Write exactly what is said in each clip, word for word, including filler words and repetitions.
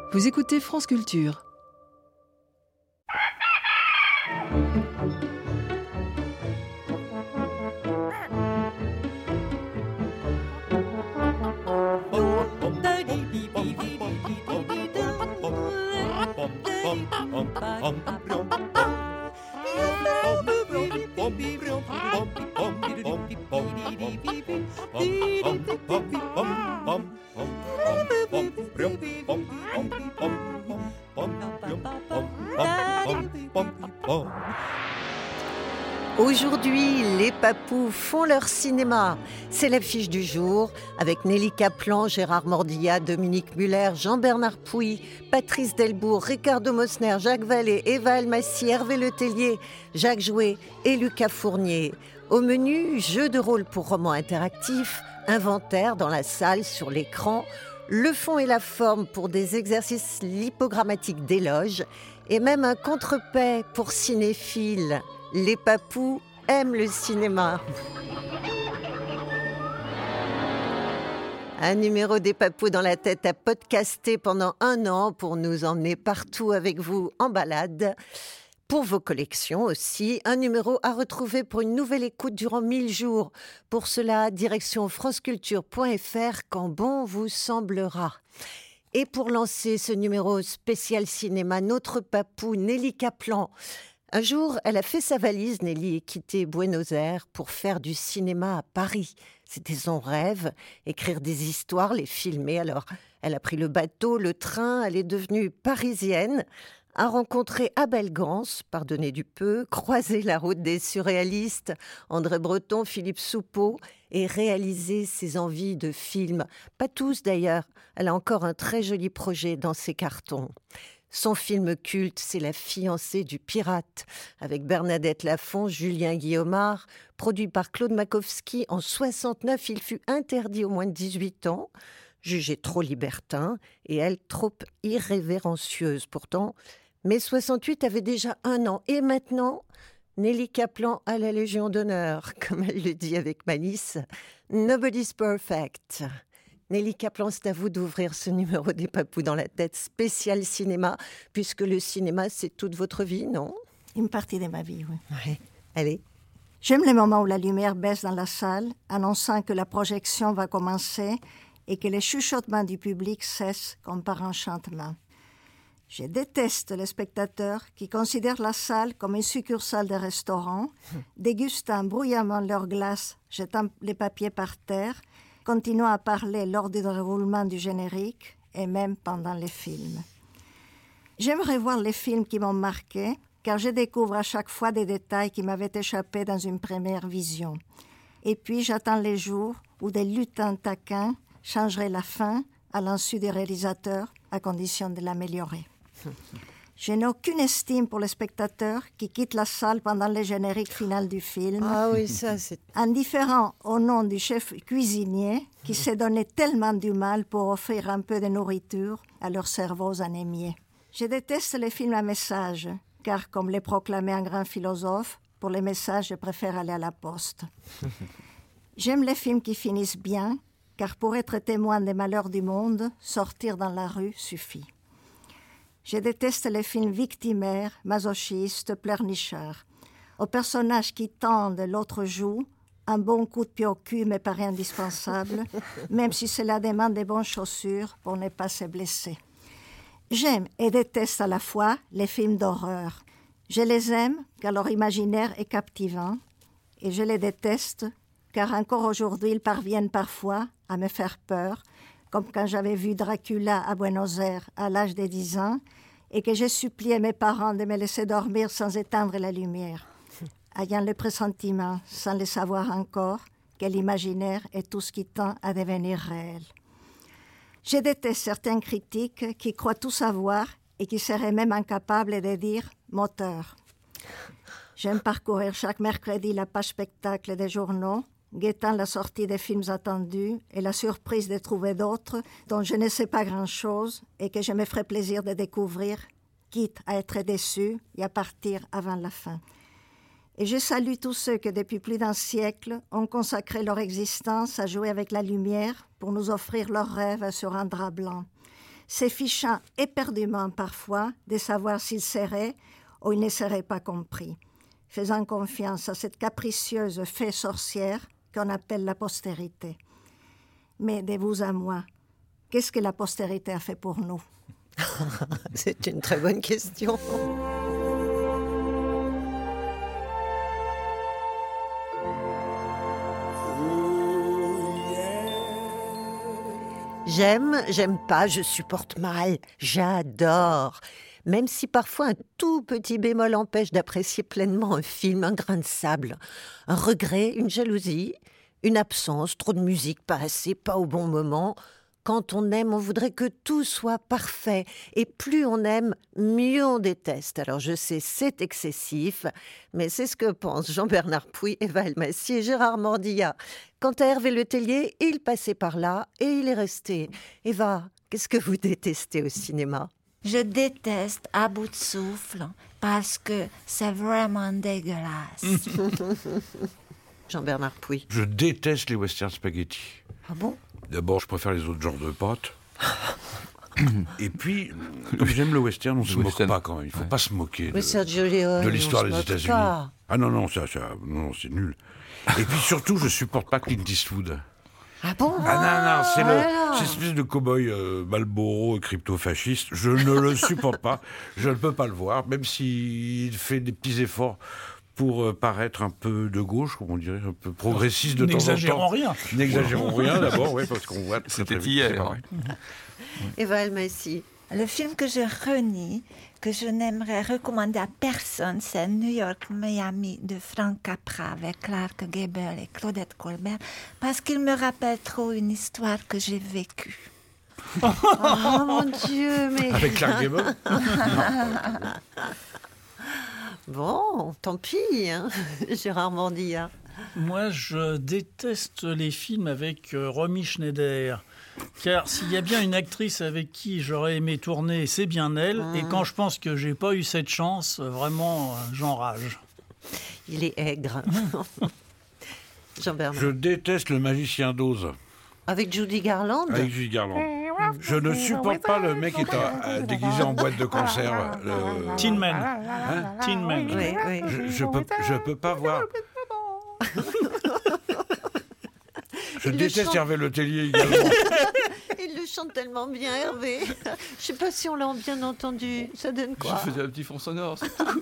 Vous écoutez France Culture. Aujourd'hui, les papous font leur cinéma. C'est l'affiche du jour avec Nelly Kaplan, Gérard Mordillat, Dominique Muller, Jean-Bernard Pouy, Patrice Delbourg, Ricardo Mosner, Jacques Vallée, Eva Almassi, Hervé Letellier, Jacques Jouet et Lucas Fournier. Au menu, jeu de rôle pour romans interactifs, inventaire dans la salle sur l'écran, le fond et la forme pour des exercices lipogrammatiques d'éloge et même un contrepet pour cinéphiles. Les papous aiment le cinéma. Un numéro des papous dans la tête à podcaster pendant un an pour nous emmener partout avec vous en balade. Pour vos collections aussi, un numéro à retrouver pour une nouvelle écoute durant mille jours. Pour cela, direction franceculture point f r quand bon vous semblera. Et pour lancer ce numéro spécial cinéma, notre papou Nelly Kaplan. Un jour, elle a fait sa valise, Nelly, et quitté Buenos Aires pour faire du cinéma à Paris. C'était son rêve, écrire des histoires, les filmer. Alors, elle a pris le bateau, le train, elle est devenue parisienne, a rencontré Abel Gans, pardonnez du peu, croisé la route des surréalistes, André Breton, Philippe Soupeau, et réalisé ses envies de films. Pas tous d'ailleurs, elle a encore un très joli projet dans ses cartons. Son film culte, c'est La fiancée du pirate, avec Bernadette Lafont, Julien Guillaumard, produit par Claude Makowski. En soixante-neuf, il fut interdit aux moins de dix-huit ans, jugé trop libertin, et elle trop irrévérencieuse. Pourtant, mai soixante-huit avait déjà un an. Et maintenant, Nelly Kaplan a la Légion d'honneur, comme elle le dit avec malice. Nobody's perfect. Nelly Kaplan, c'est à vous d'ouvrir ce numéro des papous dans la tête spécial cinéma, puisque le cinéma, c'est toute votre vie, non ? Une partie de ma vie, oui. Ouais. Allez. J'aime les moments où la lumière baisse dans la salle, annonçant que la projection va commencer et que les chuchotements du public cessent comme par enchantement. Je déteste les spectateurs qui considèrent la salle comme une succursale de restaurant, dégustant bruyamment leur glace, jetant les papiers par terre, continuant à parler lors du déroulement du générique et même pendant les films. J'aimerais voir les films qui m'ont marqué, car je découvre à chaque fois des détails qui m'avaient échappé dans une première vision. Et puis j'attends les jours où des lutins taquins changeraient la fin à l'insu du réalisateur, à condition de l'améliorer. Je n'ai aucune estime pour les spectateurs qui quittent la salle pendant le générique final du film. Ah oui, ça c'est... Indifférent au nom du chef cuisinier qui s'est donné tellement du mal pour offrir un peu de nourriture à leurs cerveaux anémiés. Je déteste les films à message, car comme les proclamait un grand philosophe, pour les messages, je préfère aller à la poste. J'aime les films qui finissent bien, car pour être témoin des malheurs du monde, sortir dans la rue suffit. Je déteste les films victimaires, masochistes, pleurnichards. Aux personnages qui tendent l'autre joue, un bon coup de pied au cul me paraît indispensable, même si cela demande des bonnes chaussures pour ne pas se blesser. J'aime et déteste à la fois les films d'horreur. Je les aime car leur imaginaire est captivant, et je les déteste car encore aujourd'hui ils parviennent parfois à me faire peur, comme quand j'avais vu Dracula à Buenos Aires à l'âge de dix ans et que j'ai supplié mes parents de me laisser dormir sans éteindre la lumière, ayant le pressentiment, sans le savoir encore, que l'imaginaire est tout ce qui tend à devenir réel. Je déteste certains critiques qui croient tout savoir et qui seraient même incapables de dire « moteur ». J'aime parcourir chaque mercredi la page spectacle des journaux, guettant la sortie des films attendus et la surprise de trouver d'autres dont je ne sais pas grand-chose et que je me ferai plaisir de découvrir, quitte à être déçu et à partir avant la fin. Et je salue tous ceux qui, depuis plus d'un siècle, ont consacré leur existence à jouer avec la lumière pour nous offrir leurs rêves sur un drap blanc. se fichant éperdument parfois de savoir s'il serait ou il ne serait pas compris, faisant confiance à cette capricieuse fée sorcière qu'on appelle la postérité. Mais de vous à moi, qu'est-ce que la postérité a fait pour nous? C'est une très bonne question. J'aime, j'aime pas, je supporte mal, j'adore. Même si parfois un tout petit bémol empêche d'apprécier pleinement un film, un grain de sable, un regret, une jalousie, une absence, trop de musique, pas assez, pas au bon moment. Quand on aime, on voudrait que tout soit parfait. Et plus on aime, mieux on déteste. Alors je sais, c'est excessif, mais c'est ce que pensent Jean-Bernard Pouy, Eva Elmassi et Gérard Mordillat. Quant à Hervé Letellier, il passait par là et il est resté. Eva, qu'est-ce que vous détestez au cinéma? Je déteste à bout de souffle parce que c'est vraiment dégueulasse. Jean-Bernard Pouy. Je déteste les western spaghetti. Ah bon? D'abord, je préfère les autres genres de pâtes. Et puis, comme j'aime le western, on ne se moque pas quand même. Il ne faut ouais. pas se moquer de, Sergio Leone, de l'histoire des États-Unis. Pas. Ah non, non, ça, ça, non, c'est nul. Et puis surtout, je ne supporte pas Clint Eastwood. Ah bon? Ah non, non, c'est ah, le, cette espèce de cow-boy euh, Marlboro crypto-fasciste. Je ne le supporte pas. Je ne peux pas le voir, même s'il fait des petits efforts pour euh, paraître un peu de gauche, comme on dirait, un peu progressiste de temps en temps. N'exagérons rien. N'exagérons rien, d'abord, ouais, parce qu'on voit... C'était hier. Eva Elmassi. Le film que je renie, que je n'aimerais recommander à personne, c'est New York, Miami de Frank Capra avec Clark Gable et Claudette Colbert, parce qu'il me rappelle trop une histoire que j'ai vécue. Oh mon Dieu, mais... Avec Clark Gable. Bon, tant pis, hein, Gérard Mordillat. Moi, je déteste les films avec euh, Romy Schneider. Car s'il y a bien une actrice avec qui j'aurais aimé tourner, c'est bien elle. Mmh. Et quand je pense que j'ai pas eu cette chance, vraiment, j'enrage. Il est aigre. Jean-Bernard. Je déteste Le Magicien d'Oz. Avec Judy Garland? Avec Judy Garland. Je ne supporte pas le mec qui est euh, déguisé en boîte de conserve. Le... Tin Man. Hein? Tin Man. Oui, oui. Je, je peux, je peux pas voir. Je Il déteste chante... Hervé Letellier également. Il le chante tellement bien, Hervé. Je sais pas si on l'a bien entendu. Ça donne quoi? Je faisais un petit fond sonore.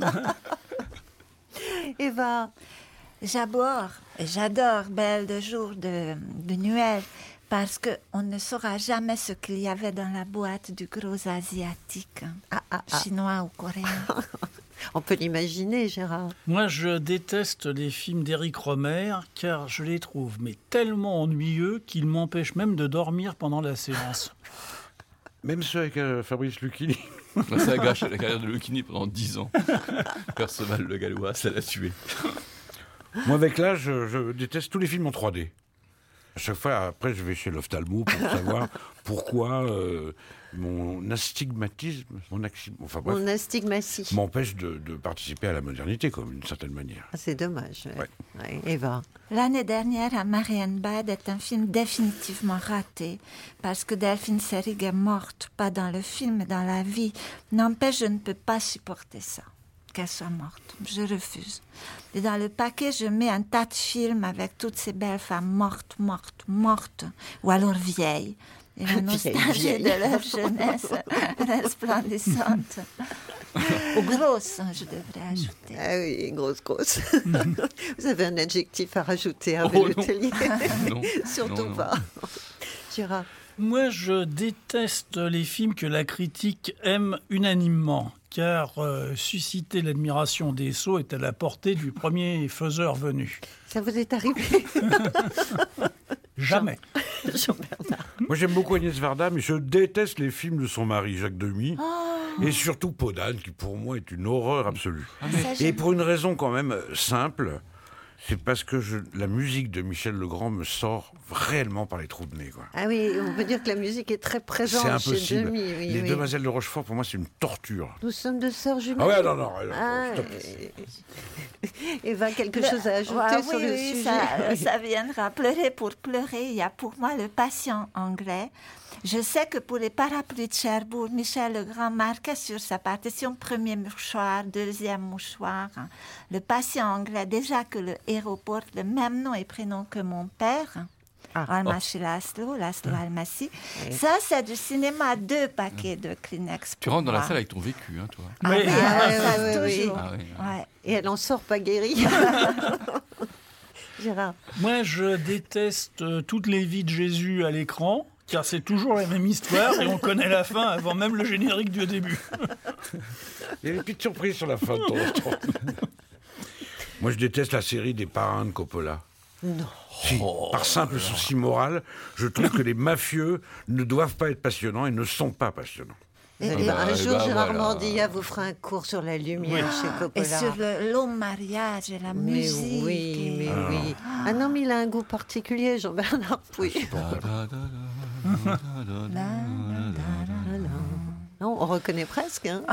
Eva. J'adore, j'adore Belle de jour de, de Nuel parce qu'on ne saura jamais ce qu'il y avait dans la boîte du gros asiatique, ah, ah, ah. chinois ou coréen. On peut l'imaginer, Gérard. Moi, je déteste les films d'Éric Rohmer car je les trouve mais tellement ennuyeux qu'ils m'empêchent même de dormir pendant la séance. Même ceux avec euh, Fabrice Lucchini. Ça a gâché la carrière de Lucchini pendant dix ans. Perceval le Gallois, ça l'a tué. Moi, avec l'âge, je, je déteste tous les films en trois D. À chaque fois, après, je vais chez l'ophtalmo pour savoir pourquoi euh, mon astigmatisme, mon, axi... enfin, bref, mon astigmatie m'empêche de, de participer à la modernité, comme d'une certaine manière. Ah, c'est dommage. Ouais. Ouais. Eva. L'année dernière, à Marienbad est un film définitivement raté, parce que Delphine Seyrig est morte, pas dans le film, mais dans la vie. N'empêche, je ne peux pas supporter ça. Qu'elle soit morte. Je refuse. Et dans le paquet, je mets un tas de films avec toutes ces belles femmes mortes, mortes, mortes, ou alors vieilles. Et la nostalgie de leur jeunesse resplendissante. Ou grosse, je devrais ajouter. Ah oui, grosse, grosse. Vous avez un adjectif à rajouter, Hervé oh, Letellier? Non. Surtout non, non. pas. Gérard. Moi, je déteste les films que la critique aime unanimement, car euh, susciter l'admiration des sots est à la portée du premier faiseur venu. Ça vous est arrivé? Jamais. Jean-Bernard. Moi, j'aime beaucoup Agnès Varda, mais je déteste les films de son mari, Jacques Demy, Oh. et surtout Podane, qui pour moi est une horreur absolue. Ça, Et pour une raison quand même simple, c'est parce que je, la musique de Michel Legrand me sort réellement par les trous de nez. Quoi. Ah oui, on peut dire que la musique est très présente c'est chez impossible. Demy. Oui, les oui. Demoiselles de Rochefort, pour moi, c'est une torture. Nous sommes deux sœurs jumelles. Ah ouais, non, non. non Ah, stop. Eva, quelque Le- chose à ajouter Ouais, sur oui, le oui, sujet? ça, ça viendra. Pleurer pour pleurer. Il y a pour moi le patient anglais. Je sais que pour les parapluies de Cherbourg, Michel Legrand marquait sur sa partition premier mouchoir, deuxième mouchoir. hein. Le patient anglais, déjà que le héros porte le même nom et prénom que mon père. Ah. Almassi Laszlo, Laszlo Almassi. Ça, c'est du cinéma, deux paquets de Kleenex. Tu rentres dans la pour salle moi. avec ton vécu, hein, toi. Ah, Oui. oui, Ah, ah, ouais, ça, ouais, ouais, toujours. oui. Ah, oui. Ouais. Et elle en sort pas guérie. Gérard. Moi, je déteste euh, toutes les vies de Jésus à l'écran, car c'est toujours la même histoire et on connaît la fin avant même le générique du début. Il y a des petites surprises sur la fin de temps en temps. Moi, je déteste la série des parrains de Coppola. Non. Si, par simple souci moral, je trouve que les mafieux ne doivent pas être passionnants et ne sont pas passionnants. Et, Et et bah, un et jour, bah, Gérard voilà. Mordillat vous fera un cours sur la lumière chez Et Coppola. sur le long mariage et la Mais musique. oui, et- mais oui. Ah non, mais il a un goût particulier, Jean-Bernard Pouy. Non, on reconnaît presque. Hein.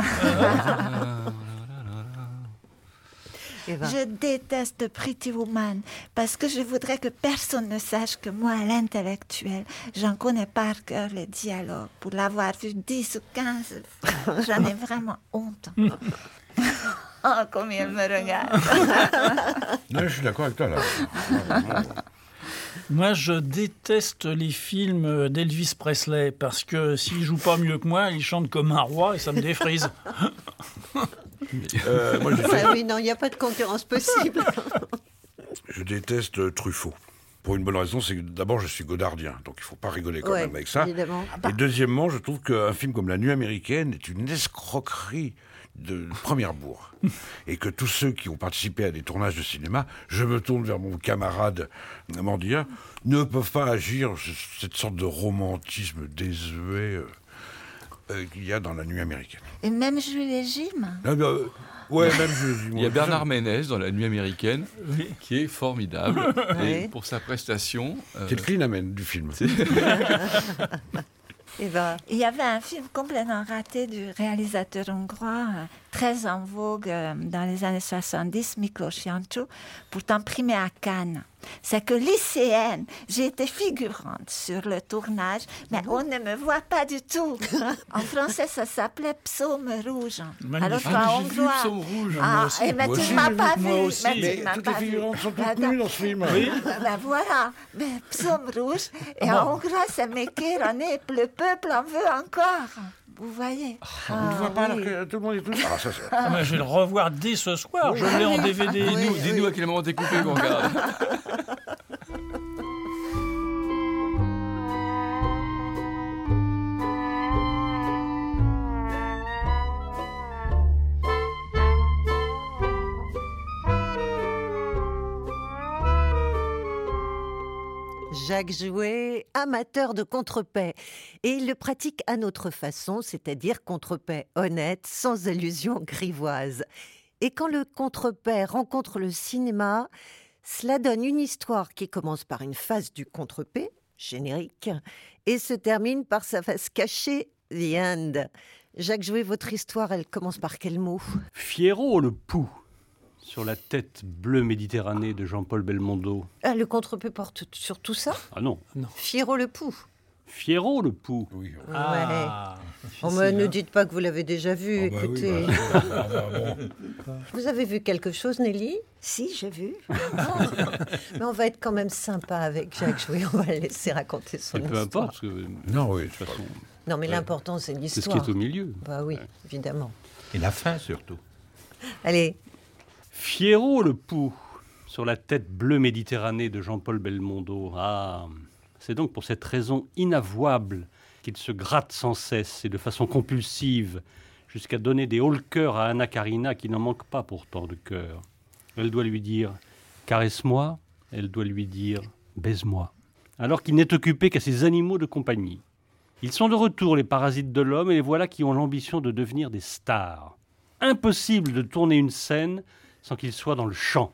Eva. Je déteste Pretty Woman parce que je voudrais que personne ne sache que moi, l'intellectuel, j'en connais par cœur les dialogues. Pour l'avoir vu dix ou quinze fois, j'en ai vraiment honte. Oh, comme il me regarde. Non, je suis d'accord avec toi, là. Moi, je déteste les films d'Elvis Presley parce que s'il joue pas mieux que moi, il chante comme un roi et ça me défrise. Euh, moi, j'ai fait- Ouais, oui, non, il n'y a pas de concurrence possible. je déteste euh, Truffaut. Pour une bonne raison, c'est que d'abord, je suis godardien, donc il ne faut pas rigoler quand Ouais, même avec ça. évidemment. Et deuxièmement, je trouve qu'un film comme La Nuit américaine est une escroquerie de première bourre. Et que tous ceux qui ont participé à des tournages de cinéma, je me tourne vers mon camarade Mordillat, ne peuvent pas agir cette sorte de romantisme désuet euh, euh, qu'il y a dans La Nuit américaine. Et même Jules et Jim. Ah, bah, euh, ouais, même je, Il y a Bernard Ménez dans La Nuit américaine, qui est formidable. Ouais. Et pour sa prestation, euh, C'est le clean amen du film. Eva. Il y avait un film complètement raté du réalisateur hongrois, euh, très en vogue euh, dans les années soixante-dix, Miklós Jancsó, pourtant primé à Cannes. C'est que lycéenne, j'ai été figurante sur le tournage, mais on ne me voit pas du tout. En français, ça s'appelait Psaume rouge. Magnifique. Alors Ah, qu'en mais j'ai vu hongrois... Psaume rouge. Ah, moi aussi. eh ben, Moi tu aussi, ne m'as j'ai pas vu. vu. Moi aussi. Mais tu Mais ne m'as toutes pas les vu. figurantes sont toutes Attends. nues dans ce film. Oui. Ben voilà, mais psaume rouge. Et en hongrois, c'est Mekérané, le peuple en veut encore. Vous voyez. On ne voit pas oui. alors que tout le monde est tout. Ah, ça, c'est... Ah, mais je vais le revoir dès ce soir. Je l'ai en D V D. Oui. dis-nous, dis-nous à quel moment t'es coupé qu'on regarde. Jacques Jouet, amateur de contrepès. Et il le pratique à notre façon, c'est-à-dire contrepès honnête, sans allusion grivoise. Et quand le contrepès rencontre le cinéma, cela donne une histoire qui commence par une phase du contrepès, générique, et se termine par sa face cachée, the end. Jacques Jouet, votre histoire, elle commence par quel mot? Fierro le Pou, sur la tête bleue Méditerranée de Jean-Paul Belmondo. Ah, le contrepès porte sur tout ça? Ah non, Fierro le Pou. Fierro le Pou. Oui. Ah, Oh, mais ne dites pas que vous l'avez déjà vu, Ah bah oui, écoutez. bah, ah bah, bon. Vous avez vu quelque chose, Nelly? Si, j'ai vu. Mais on va être quand même sympa avec Jacques Jouet, on va le laisser raconter son Et peu histoire. importe, parce que de Non, oui. toute façon, Non, mais Ouais. l'important, c'est c'est ce qui l'histoire. est au milieu. Bah oui, évidemment. Et la fin, surtout. Allez, Fierro le Pou, sur la tête bleue Méditerranée de Jean-Paul Belmondo. Ah, c'est donc pour cette raison inavouable qu'il se gratte sans cesse et de façon compulsive, jusqu'à donner des hauts-le-cœur à Anna Karina qui n'en manque pas pourtant de cœur. Elle doit lui dire « caresse-moi », elle doit lui dire « baise-moi », alors qu'il n'est occupé qu'à ses animaux de compagnie. Ils sont de retour, les parasites de l'homme, et les voilà qui ont l'ambition de devenir des stars. Impossible de tourner une scène sans qu'ils soient dans le champ.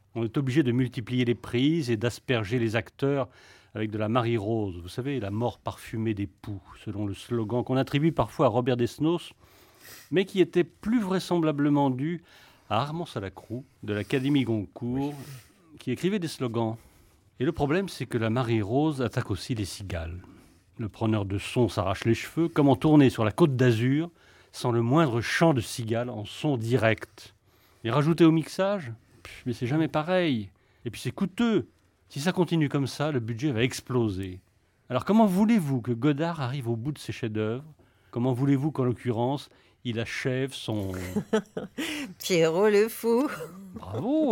On est obligé de multiplier les prises et d'asperger les acteurs avec de la Marie-Rose, vous savez, la mort parfumée des poux, selon le slogan qu'on attribue parfois à Robert Desnos, mais qui était plus vraisemblablement dû à Armand Salacrou, de l'Académie Goncourt, oui. qui écrivait des slogans. Et le problème, c'est que la Marie-Rose attaque aussi les cigales. Le preneur de son s'arrache les cheveux. Comment tourner sur la Côte d'Azur sans le moindre chant de cigale en son direct? Et rajouter au mixage, mais c'est jamais pareil. Et puis c'est coûteux. Si ça continue comme ça, le budget va exploser. Alors comment voulez-vous que Godard arrive au bout de ses chefs-d'œuvre? Comment voulez-vous qu'en l'occurrence, il achève son... Pierrot le fou. Bravo.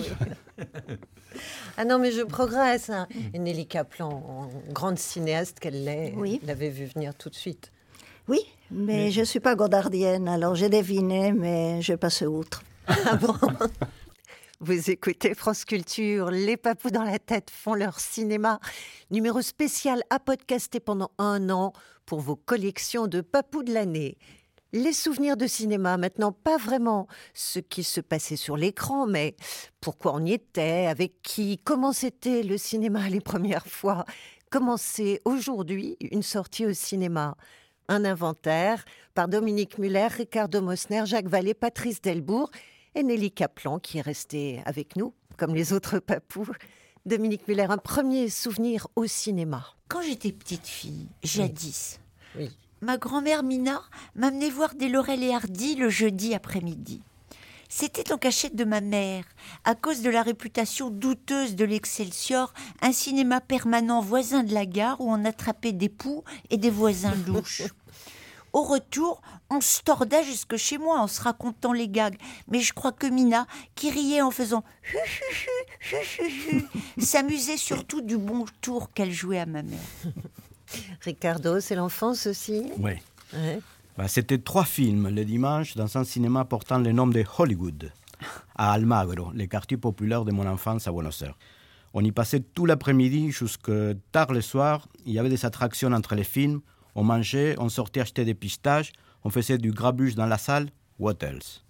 Ah non, mais je progresse. Hein. Et Nelly Kaplan, grande cinéaste qu'elle l'est, oui. l'avait vu venir tout de suite. Oui, mais, mais... je ne suis pas godardienne, alors j'ai deviné, mais je passe outre. Ah bon? Vous écoutez France Culture, les papous dans la tête font leur cinéma. Numéro spécial à podcaster pendant un an pour vos collections de papous de l'année. Les souvenirs de cinéma, maintenant pas vraiment ce qui se passait sur l'écran, mais pourquoi on y était, avec qui, comment c'était le cinéma les premières fois, comment c'est aujourd'hui une sortie au cinéma. Un inventaire par Dominique Muller, Ricardo Mosner, Jacques Vallée, Patrice Delbourg et Nelly Kaplan qui est restée avec nous, comme les autres papous. Dominique Muller, un premier souvenir au cinéma. Quand j'étais petite fille, jadis, oui. Oui. ma grand-mère Mina m'amenait voir des Laurel et Hardy le jeudi après-midi. C'était en cachette de ma mère, à cause de la réputation douteuse de l'Excelsior, un cinéma permanent voisin de la gare où on attrapait des poux et des voisins louches. Au retour, on se tordait jusque chez moi en se racontant les gags. Mais je crois que Mina, qui riait en faisant hu hu hu hu hu hu, s'amusait surtout du bon tour qu'elle jouait à ma mère. Ricardo, c'est l'enfance aussi? Oui. Ouais. Bah, c'était trois films le dimanche dans un cinéma portant le nom de Hollywood, à Almagro, le quartier populaire de mon enfance à Buenos Aires. On y passait tout l'après-midi jusque tard le soir. Il y avait des attractions entre les films. On mangeait, on sortait acheter des pistaches, on faisait du grabuge dans la salle. What else?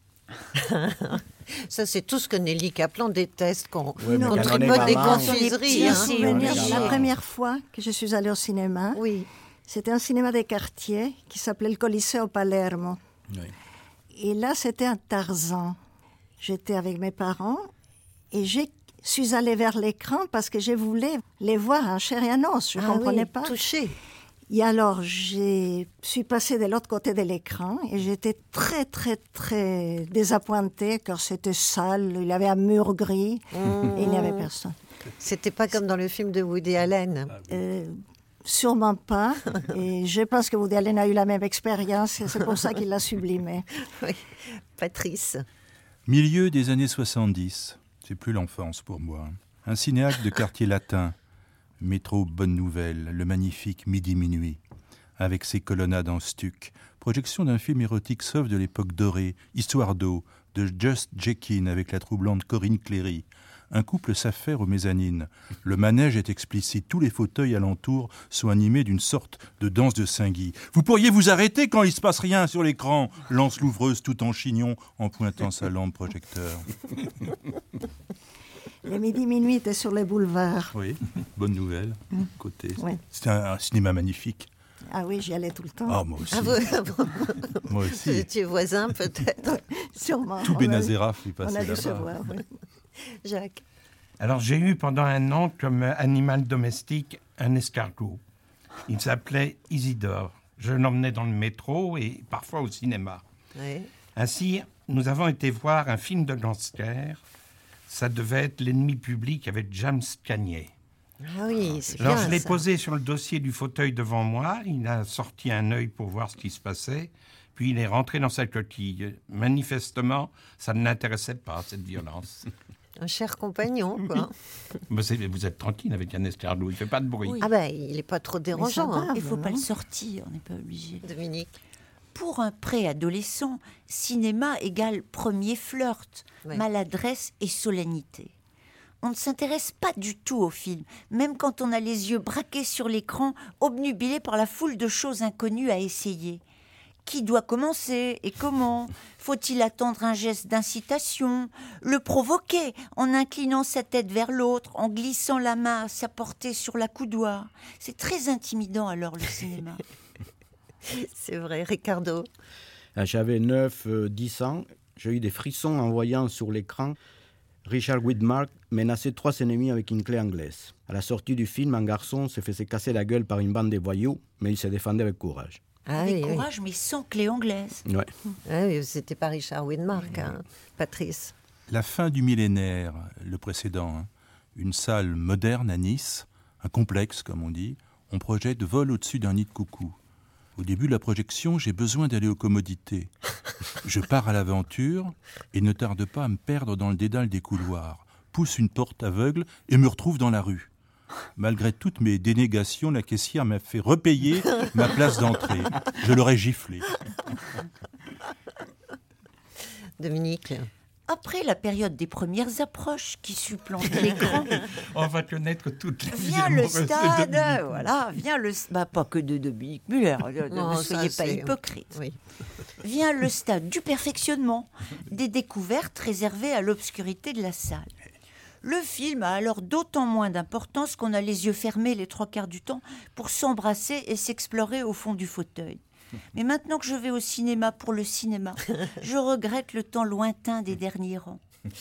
Ça, c'est tout ce que Nelly Kaplan déteste, qu'on oui, qu tripote des confiseries. Hein. Souvenir, la première fois que je suis allée au cinéma, oui. c'était un cinéma des quartiers qui s'appelait le Coliseo Palermo. Oui. Et là, c'était un Tarzan. J'étais avec mes parents et je suis allée vers l'écran parce que je voulais les voir en chair et en os. Je ne ah comprenais oui, pas. Touché. Et alors, je suis passée de l'autre côté de l'écran et j'étais très, très, très désappointée car c'était sale, il y avait un mur gris mmh. et il n'y avait personne. C'était pas comme dans le film de Woody Allen. Euh, sûrement pas. Et je pense que Woody Allen a eu la même expérience et c'est pour ça qu'il l'a sublimé. Oui. Patrice. Milieu des années soixante-dix, c'est plus l'enfance pour moi. Un cinéaste de quartier latin. Métro Bonne Nouvelle, le magnifique Midi-Minuit, avec ses colonnades en stuc. Projection d'un film érotique sauf de l'époque dorée, Histoire d'eau, de Just Jekin avec la troublante Corinne Cléry. Un couple s'affaire aux mezzanines. Le manège est explicite. Tous les fauteuils alentour sont animés d'une sorte de danse de Saint-Guy. Vous pourriez vous arrêter quand il se passe rien sur l'écran, lance l'ouvreuse tout en chignon en pointant sa lampe projecteur. Le midi-minuit était sur les boulevards. Oui, Bonne Nouvelle. Mmh. Côté. Oui. C'était un, un cinéma magnifique. Ah oui, j'y allais tout le temps. Ah, moi aussi. Ah, vous, moi aussi. Vous étiez voisin, peut-être. Sûrement. Tout Bénazéraf lui passait là-bas. On a dû se là-bas. voir, oui. Jacques. Alors, j'ai eu pendant un an comme animal domestique un escargot. Il s'appelait Isidore. Je l'emmenais dans le métro et parfois au cinéma. Oui. Ainsi, nous avons été voir un film de gangster. Ça devait être L'ennemi public avec James Cagney. Ah oui, c'est Alors, bien, je l'ai ça. posé sur le dossier du fauteuil devant moi. Il a sorti un œil pour voir ce qui se passait. Puis, il est rentré dans sa coquille. Manifestement, ça ne l'intéressait pas, cette violence. Un cher compagnon, quoi. Mais c'est, vous êtes tranquille avec un escargot. Il ne fait pas de bruit. Oui. Ah ben, il n'est pas trop dérangeant. va, Hein. Il ne faut non. pas le sortir, on n'est pas obligé. Dominique. Pour un préadolescent, cinéma égale premier flirt, Oui. maladresse et solennité. On ne s'intéresse pas du tout au film, même quand on a les yeux braqués sur l'écran, obnubilés par la foule de choses inconnues à essayer. Qui doit commencer et comment? Faut-il attendre un geste d'incitation? Le provoquer en inclinant sa tête vers l'autre, en glissant la main à sa portée sur la coudoir? C'est très intimidant alors le cinéma. C'est vrai, Ricardo. J'avais neuf, dix ans. J'ai eu des frissons en voyant sur l'écran Richard Widmark menacer trois ennemis avec une clé anglaise. À la sortie du film, un garçon se faisait casser la gueule par une bande de voyous, mais il se défendait avec courage. Ah, avec oui, courage, oui. mais sans clé anglaise. Ouais. Ah oui, c'était pas Richard Widmark, hein, Patrice. La fin du millénaire, le précédent, hein. Une salle moderne à Nice, un complexe comme on dit, on projette vol au-dessus d'un nid de coucou. Au début de la projection, j'ai besoin d'aller aux commodités. Je pars à l'aventure et ne tarde pas à me perdre dans le dédale des couloirs, pousse une porte aveugle et me retrouve dans la rue. Malgré toutes mes dénégations, la caissière m'a fait repayer ma place d'entrée. Je l'aurais giflé. Dominique. Après la période des premières approches qui supplantaient l'écran, On va connaître toutes les vient vies le amoureuses de stade, Dominique. voilà, vient le, bah, pas que de Dominique Muller, ne Non, ça, soyez pas c'est- hypocrite. Oui. Vient le stade du perfectionnement, des découvertes réservées à l'obscurité de la salle. Le film a alors d'autant moins d'importance qu'on a les yeux fermés les trois quarts du temps pour s'embrasser et s'explorer au fond du fauteuil. Mais maintenant que je vais au cinéma pour le cinéma, je regrette le temps lointain des derniers rangs.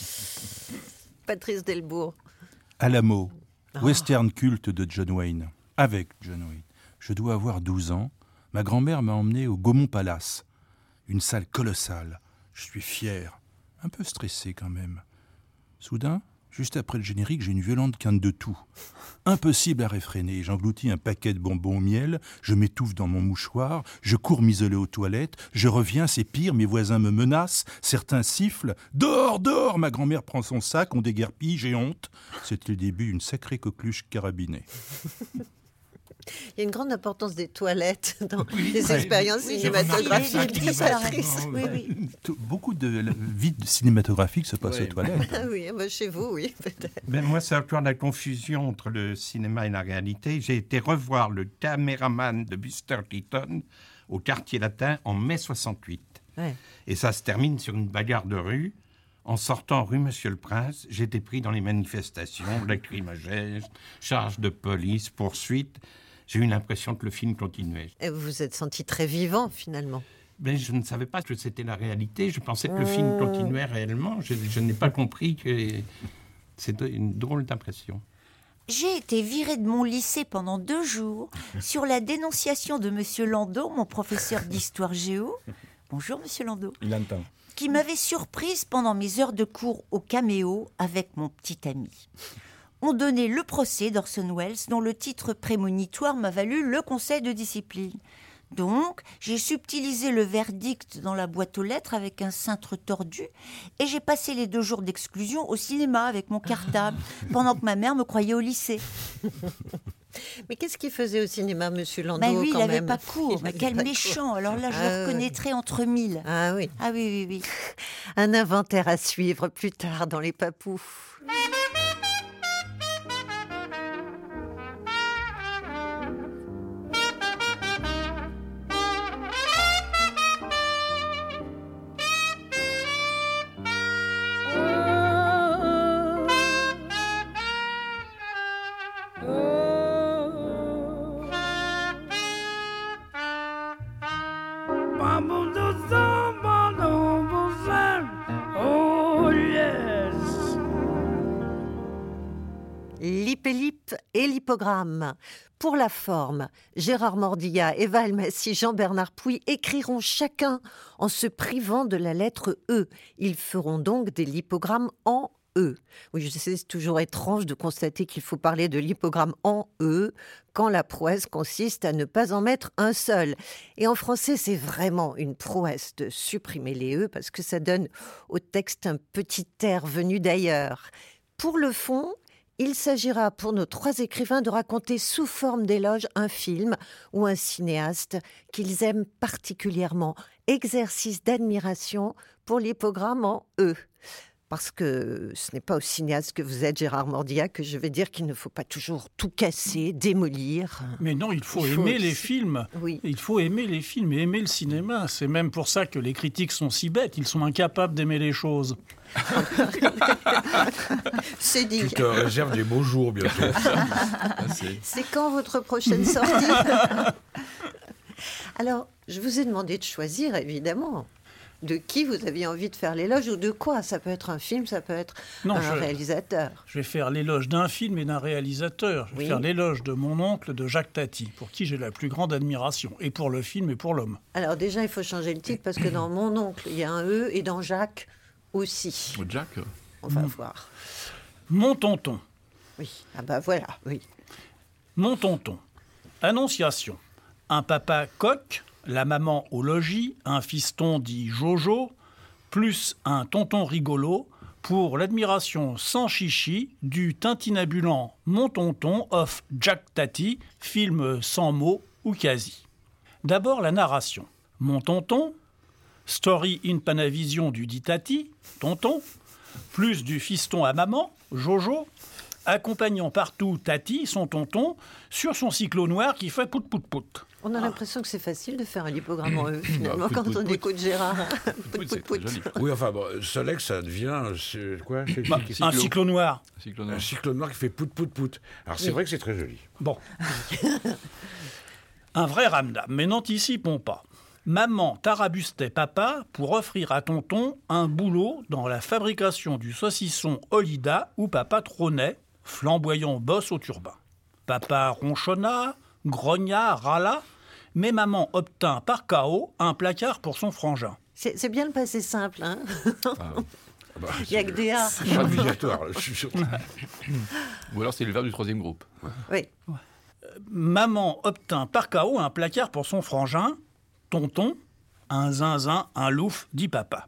Patrice Delbourg. Alamo, Ah. western culte de John Wayne, avec John Wayne. Je dois avoir douze ans. Ma grand-mère m'a emmené au Gaumont Palace, une salle colossale. Je suis fier, un peu stressé quand même. Soudain, juste après le générique, j'ai une violente quinte de toux. Impossible à réfréner. J'engloutis un paquet de bonbons au miel, je m'étouffe dans mon mouchoir, je cours m'isoler aux toilettes, je reviens, c'est pire, mes voisins me menacent, certains sifflent. Dehors, dehors! Ma grand-mère prend son sac, on déguerpille, j'ai honte. C'était le début d'une sacrée coqueluche carabinée. Il y a une grande importance des toilettes dans les oui. expériences Oui, cinématographiques. il est- il disparaît. Patrice. Oui, oui. Tout- Beaucoup de la vie cinématographique se passe Ouais. aux toilettes. Ah oui, bah chez vous, oui, peut-être. Ben, moi, c'est encore la confusion entre le cinéma et la réalité. J'ai été revoir le caméraman de Buster Keaton au Quartier Latin en mai soixante-huit. Ouais. Et ça se termine sur une bagarre de rue. En sortant rue Monsieur-le-Prince, j'étais pris dans les manifestations, lacrymogènes, charges de police, poursuites. J'ai eu l'impression que le film continuait. Et vous vous êtes senti très vivant, finalement. Ben, je ne savais pas que c'était la réalité. Je pensais que le film continuait réellement. Je, je n'ai pas compris que c'était une drôle d'impression. J'ai été virée de mon lycée pendant deux jours sur la dénonciation de Monsieur Landau, mon professeur d'histoire géo. Bonjour Monsieur Landau. Il entend. Qui m'avait surprise pendant mes heures de cours au Caméo avec mon petit ami. On donnait le procès d'Orson Welles dont le titre prémonitoire m'a valu le conseil de discipline. Donc, j'ai subtilisé le verdict dans la boîte aux lettres avec un cintre tordu et j'ai passé les deux jours d'exclusion au cinéma avec mon cartable pendant que ma mère me croyait au lycée. Mais qu'est-ce qu'il faisait au cinéma, Monsieur Landau, Ben lui, il quand n'avait même pas cours. Il Mais avait quel pas méchant. cours. Alors là, je Ah, le ouais. reconnaîtrais entre mille. Ah oui, Ah oui, oui, oui. un inventaire à suivre plus tard dans Les Papous. L'hypélip et l'hypogramme. Pour la forme, Gérard Mordillat, Eva Elmassi, Jean-Bernard Pouy écriront chacun en se privant de la lettre E. Ils feront donc des lipogrammes en E. Oui, je sais, c'est toujours étrange de constater qu'il faut parler de l'hypogramme en E quand la prouesse consiste à ne pas en mettre un seul. Et en français, c'est vraiment une prouesse de supprimer les E parce que ça donne au texte un petit air venu d'ailleurs. Pour le fond, il s'agira pour nos trois écrivains de raconter sous forme d'éloge un film ou un cinéaste qu'ils aiment particulièrement. Exercice d'admiration pour l'hypogramme en E. parce que ce n'est pas au cinéaste que vous êtes, Gérard Mordia, que je vais dire qu'il ne faut pas toujours tout casser, démolir. Mais non, il faut Il faut aimer aussi- les films. Oui. Il faut aimer les films et aimer le cinéma. C'est même pour ça que les critiques sont si bêtes. Ils sont incapables d'aimer les choses. C'est dit. Tu te réserves des beaux jours bientôt. C'est quand votre prochaine sortie? Alors, je vous ai demandé de choisir, évidemment, de qui vous aviez envie de faire l'éloge ou de quoi. Ça peut être un film, ça peut être Non, un je- réalisateur. Je vais faire l'éloge d'un film et d'un réalisateur. Je vais Oui. faire l'éloge de mon oncle, de Jacques Tati, pour qui j'ai la plus grande admiration, et pour le film et pour l'homme. Alors déjà, il faut changer le titre parce que dans Mon oncle, il y a un E et dans Jacques aussi. Jack. On va Mm. voir. Mon tonton. Oui, ah bah voilà, oui. Mon tonton. Annonciation. Un papa coq, la maman au logis, un fiston dit Jojo, plus un tonton rigolo, pour l'admiration sans chichi du tintinabulant Mon tonton of Jack Tati, film sans mots ou quasi. D'abord la narration. Mon tonton, story in Panavision du dit Tati, tonton, plus du fiston à maman, Jojo, accompagnant partout Tati, son tonton, sur son cyclo noir qui fait pout pout pout. On a l'impression que c'est facile de faire un lipogramme en E, finalement, Ah, pout, quand pout, on pout. écoute Gérard. Pout, Pout, c'est pout, très joli. pout. Oui, enfin, bon, Solex, ça devient. C'est quoi c'est- Bah, c'est- un cyclo noir. Cyclo Un noir. cyclone noir qui fait pout pout pout. Alors c'est Oui. vrai que c'est très joli. Bon. Un vrai ramdam, mais n'anticipons pas. Maman tarabustait papa pour offrir à tonton un boulot dans la fabrication du saucisson Olida où papa trônait, flamboyant boss au turbin. Papa ronchonna, grogna, râla, mais maman obtint par chaos un placard pour son frangin. C'est c'est bien le passé simple, hein. Ah, Bah, Il y a que des A. c'est pas obligatoire, je suis sûr. ou alors c'est le verbe du troisième groupe. Oui. Maman obtint par chaos un placard pour son frangin, tonton, un zinzin, un louf, dit papa.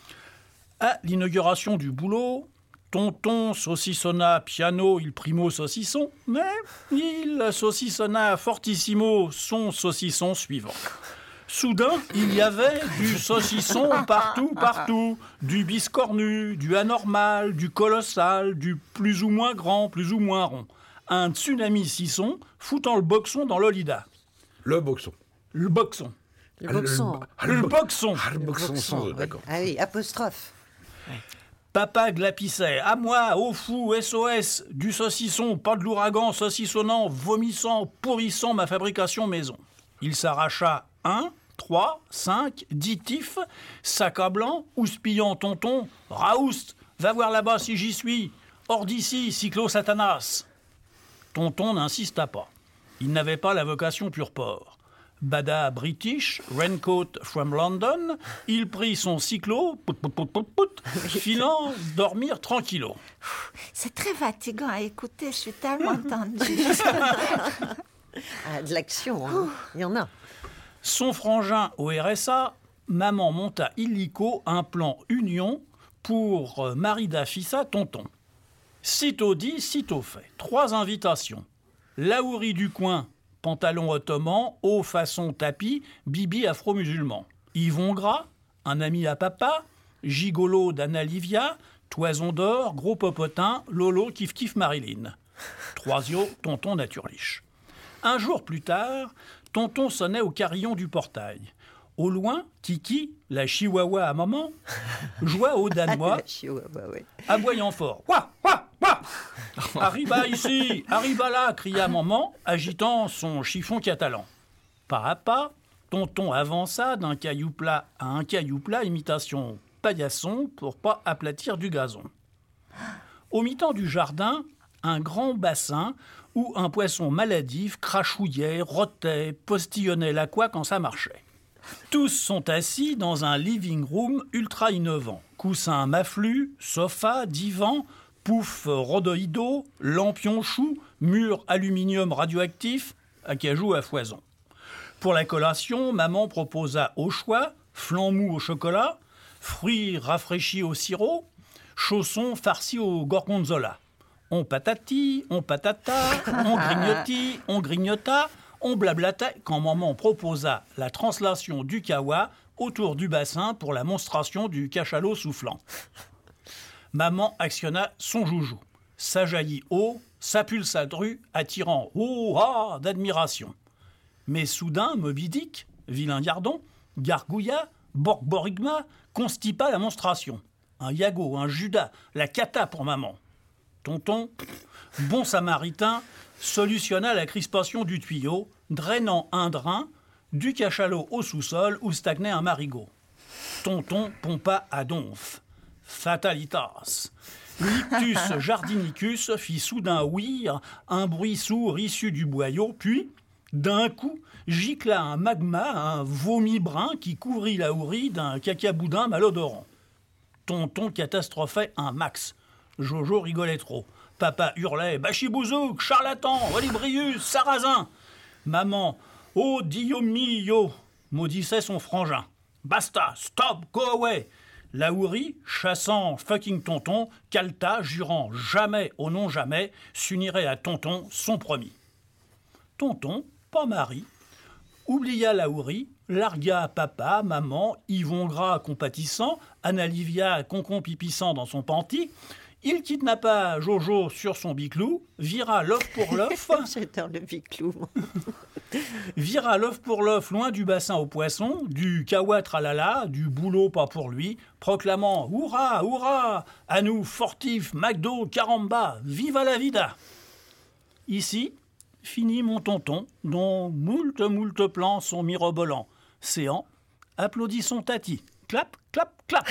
À l'inauguration du boulot, tonton saucissonna piano il primo saucisson, mais il saucissonna fortissimo son saucisson suivant. Soudain, il y avait du saucisson partout, partout. Du biscornu, du anormal, du colossal, du plus ou moins grand, plus ou moins rond. Un tsunami sisson foutant le boxon dans l'Olida. Le boxon. Le boxon. Le boxon. Ah, Le bo- boxon. Ah, le boxon sans E, oui. d'accord. Ah oui, apostrophe. Papa glapissait. À moi, au fou, S O S, du saucisson, pas de l'ouragan, saucissonnant, vomissant, pourrissant ma fabrication maison. Il s'arracha un, trois, cinq, dix tifs, s'accablant, houspillant tonton, Raoust, va voir là-bas si j'y suis, hors d'ici, cyclo satanas. Tonton n'insista pas. Il n'avait pas la vocation pur porc. Bada British, raincoat from London, il prit son cyclo, pout, pout, pout, pout, pout, filant dormir tranquillo. C'est très fatigant à écouter, je suis tellement tendue. Ah, de l'action, hein. Il y en a. Son frangin au R S A, maman monta illico un plan union pour euh, Marida Fissa tonton. Sitôt dit, sitôt fait. Trois invitations. Laouri du coin, pantalon ottoman, haut façon tapis, bibi afro-musulman. Yvon Gras, un ami à papa, gigolo d'Anna Livia, toison d'or, gros popotin, Lolo kiff kiff Marilyn. Troisio, tonton naturliche. Un jour plus tard, tonton sonnait au carillon du portail. Au loin, Kiki, la chihuahua à maman, joua au danois, La chihuahua, oui. aboyant fort. Ouah, ouah, ouah. Arriba ici, arriba là, cria maman, agitant son chiffon catalan. Pas à pas, tonton avança d'un caillou plat à un caillou plat, imitation paillasson, pour pas aplatir du gazon. Au mi-temps du jardin, un grand bassin où un poisson maladif crachouillait, rotait, postillonnait la couenne quand ça marchait. Tous sont assis dans un living room ultra innovant. Coussins maflus, sofa, divan, pouf rhodoïdo, lampion chou, mur aluminium radioactif, acajou à foison. Pour la collation, maman proposa au choix flan mou au chocolat, fruits rafraîchis au sirop, chaussons farcis au gorgonzola. On patati, on patata, on grignoti, on grignota, on blablata quand maman proposa la translation du kawa autour du bassin pour la monstration du cachalot soufflant. Maman actionna son joujou. Ça jaillit haut, ça pulsa dru, attirant oh ah d'admiration. Mais soudain, Moby Dick, vilain gardon, gargouilla, borborigma, constipa la monstration. Un Yago, un Judas, la cata pour maman. Tonton, bon samaritain, solutionna la crispation du tuyau, drainant un drain, du cachalot au sous-sol où stagnait un marigot. Tonton pompa à donf. Fatalitas. L'ictus jardinicus fit soudain ouïr un bruit sourd issu du boyau, puis, d'un coup, gicla un magma, un vomi brun qui couvrit la hourie d'un cacaboudin malodorant. Tonton catastrophait un max. Jojo rigolait trop. Papa hurlait « Bachibouzouk, charlatan, Olibrius, sarrasin !» Maman « Oh, Dio mio !» maudissait son frangin. « Basta, stop, go away !» La hourie, chassant fucking tonton, calta, jurant jamais au non jamais, s'unirait à tonton, son promis. Tonton, pas mari, oublia la hourie, largua papa, maman, Yvon Gras compatissant, Anna-Livia concon pipissant dans son panty. Il kidnappa Jojo sur son biclou, vira l'œuf pour l'œuf. J'adore le biclou. Vira l'œuf pour l'œuf loin du bassin aux poissons, du kawa tralala, du boulot pas pour lui, proclamant « Hourra, hourra ! À nous, fortif, McDo, caramba, viva la vida !» Ici, finit mon tonton, dont moult moult plans sont mirobolants. Séant, applaudissons Tati. Clap, clap, clap.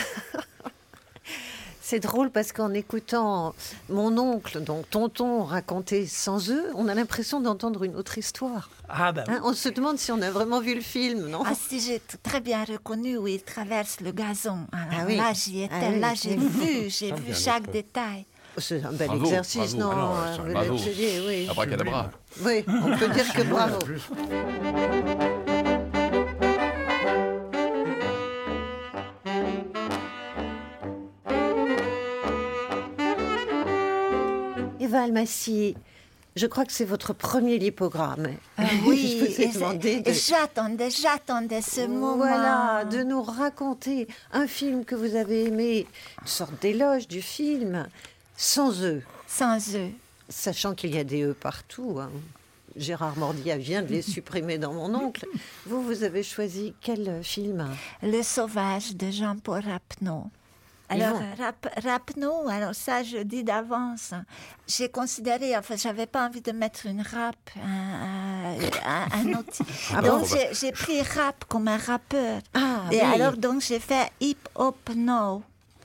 C'est drôle parce qu'en écoutant mon oncle, donc tonton, raconter sans eux, on a l'impression d'entendre une autre histoire. Ah bah oui. Hein, on se demande si on a vraiment vu le film, non? Ah si, j'ai t- très bien reconnu où il traverse le gazon. Alors Ah oui. là, j'y étais, Ah oui. là, j'ai vu, j'ai Ah, vu bien chaque sûr. détail. C'est un bel Bravo, exercice, bravo. non? Ah non, c'est un euh, bravo. Atelier, oui. Abracadabra. Oui, on peut dire que bravo. Eva Almassi, je crois que c'est votre premier lipogramme. Ah oui, je vous ai et demandé c'est- de... et j'attendais, j'attendais ce moment. Voilà, de nous raconter un film que vous avez aimé, une sorte d'éloge du film, sans eux. Sans eux. Sachant qu'il y a des eux partout. Hein. Gérard Mordia vient de les supprimer dans Mon oncle. Vous, vous avez choisi quel film? Le Sauvage de Jean-Paul Rapneau. Alors, Yvon. Rap, Rapneau, alors ça, je dis d'avance. J'ai considéré, enfin, j'avais pas envie de mettre une rap, un, un, un outil. Ah donc, bon j'ai, j'ai pris rap comme un rappeur. Ah, Et oui. alors, donc, j'ai fait hip-hop no.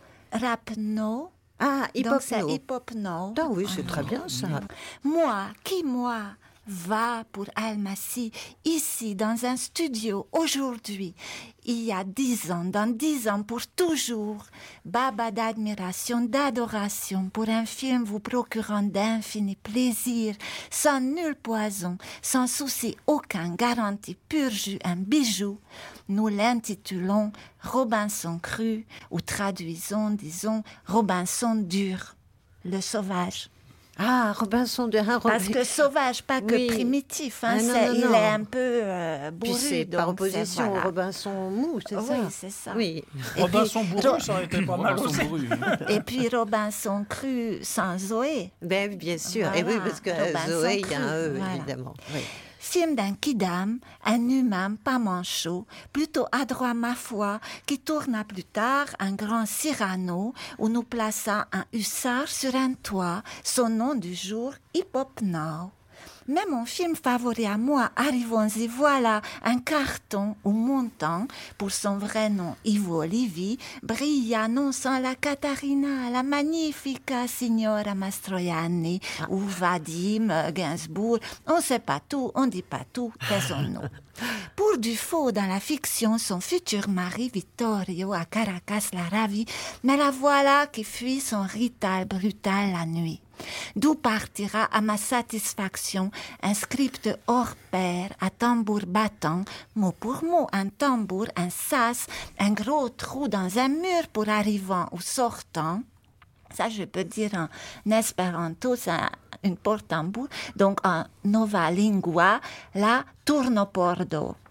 Rap no. Ah, Donc, hip-hop c'est no. hip-hop no. Ah oui, c'est très bien ça. Moi, qui moi, va pour Almassi, ici, dans un studio, aujourd'hui, il y a dix ans, dans dix ans, pour toujours, baba d'admiration, d'adoration, pour un film vous procurant d'infini plaisir, sans nul poison, sans souci aucun, garanti, pur jus, un bijou, nous l'intitulons Robinson cru, ou traduisons, disons, Robinson dur, le sauvage. Ah, Robinson de hein, Parce Robin- que sauvage, pas que Oui. primitif, hein, Ah, non, c'est- non, il non. est un peu euh, bourru. Puis c'est par donc c'est- opposition voilà. au Robinson mou, c'est Oui, ça? c'est ça. Oui. Et Robinson puis, bourru, Ro- ça aurait été pas mal Robinson aussi. bourru. Et puis Robinson cru sans Zoé. Ben, bien sûr. Voilà, Et oui, parce que euh, Robinson Zoé, il y a un cru, E, voilà. évidemment. Oui. Film d'un kidam, un humain pas manchot, plutôt adroit ma foi, qui tourna plus tard un grand Cyrano, où nous plaça un hussard sur un toit, son nom du jour, Hip Hop Now. Mais mon film favori à moi, arrivons-y, voilà, un carton où montant, pour son vrai nom Ivo Olivi, brilla non sans la Catarina, la magnifica signora Mastroianni, ou Vadim, Gainsbourg, on sait pas tout, on dit pas tout, taisons-nous. Pour du faux dans la fiction, son futur mari Vittorio à Caracas la ravit, mais la voilà qui fuit son rital brutal la nuit. D'où partira à ma satisfaction un script hors pair à tambour battant, mot pour mot un tambour, un sas, un gros trou dans un mur pour arrivant ou sortant. Ça, je peux dire en espéranto, c'est une porte-tambour. Donc, en nova lingua, la turnopordo.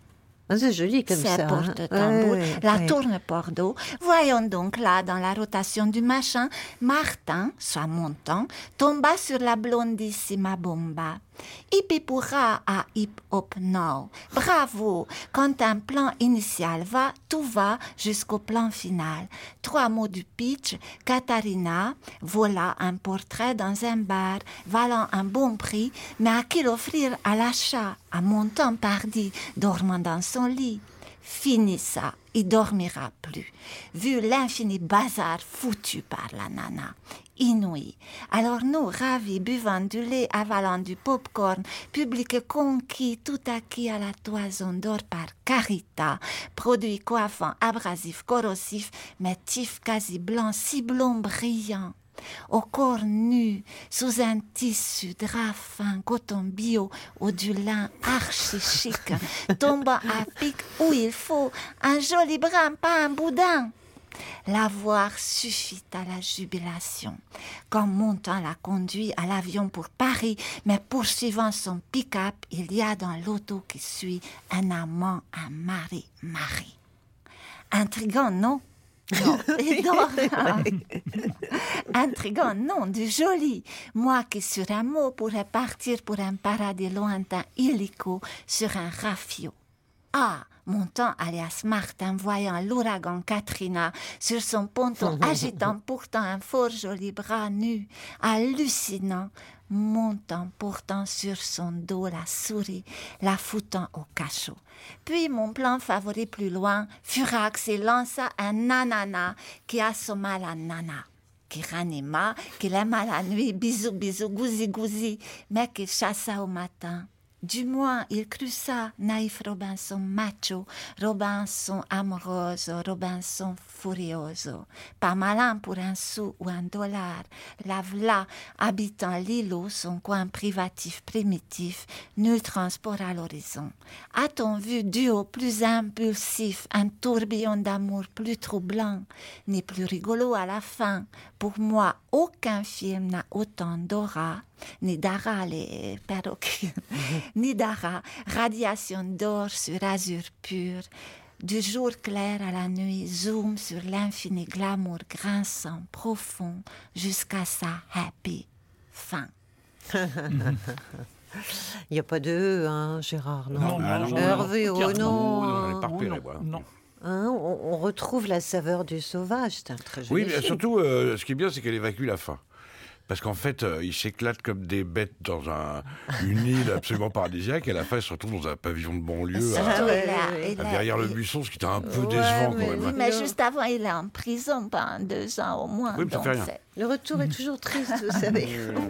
Ah, c'est joli comme C'est ça. porte-tambour. Hein. Ouais, la ouais. tourne Bordeaux. Voyons donc là, dans la rotation du machin, Martin, soit montant, tomba sur la blondissima bomba. Hippipoura à hip-hop now. Bravo! Quand un plan initial va, tout va jusqu'au plan final. Trois mots du pitch. Katharina, voilà un portrait dans un bar, valant un bon prix, mais à qui l'offrir à l'achat? À montant pardi, dormant dans son lit. Fini ça, il dormira plus. Vu l'infini bazar foutu par la nana. Inouï. Alors nous, ravis, buvant du lait, avalant du pop-corn, public conquis, tout acquis à la toison d'or par Carita, produit coiffant, abrasif, corrosif, mais tif quasi blanc, si blond brillant. Au corps nu, sous un tissu drap fin, coton bio ou du lin archi chic, tombant à pic où il faut, un joli brin, pas un boudin. La voir suffit à la jubilation. Quand montant la conduit à l'avion pour Paris, mais poursuivant son pick-up, il y a dans l'auto qui suit un amant, un mari, mari. Intriguant, non? Non, intriguant, non, du joli. Moi qui sur un mot pourrais partir pour un paradis lointain illico sur un rafio. Ah, montant alias Martin, voyant l'ouragan Katrina sur son ponton, agitant pourtant un fort joli bras nu, hallucinant, montant pourtant sur son dos la souris, la foutant au cachot. Puis mon plan favori plus loin, Furax et lança un ananas qui assomma la nana, qui ranima, qui l'aima la nuit, bisous, bisous, gousi, gousi, mais qui chassa au matin. Du moins, il crut ça, naïf Robinson macho, Robinson amoroso, Robinson furioso. Pas malin pour un sou ou un dollar. La v'là, habitant l'îlot, son coin privatif primitif, nul transport à l'horizon. A-t-on vu duo plus impulsif, un tourbillon d'amour plus troublant, ni plus rigolo à la fin? Pour moi, aucun film n'a autant d'aura, ni d'ara les perroquets, ni d'ara, radiation d'or sur azur pur, du jour clair à la nuit, zoom sur l'infini glamour grinçant, profond, jusqu'à sa happy fin. Il n'y a pas de E, hein, Gérard, non, Non, non, non, Hervé, non, oh non, non, Non, hein. on est pas repéré, non, voilà. non. Hein, on, on retrouve la saveur du sauvage, c'est un très joli Oui, mais film. surtout, euh, ce qui est bien, c'est qu'elle évacue la fin. Parce qu'en fait, euh, ils s'éclatent comme des bêtes dans un, une île absolument paradisiaque, et à la fin, ils se retrouvent dans un pavillon de banlieue, à, Surtout, ouais, il a- ouais, il à a- derrière le il- buisson, ce qui était un peu Ouais, décevant mais quand même. Oui, mais juste avant, il est en prison pendant deux ans au moins. Oui, mais ça donc fait rien. c'est- Le retour est toujours triste, vous savez.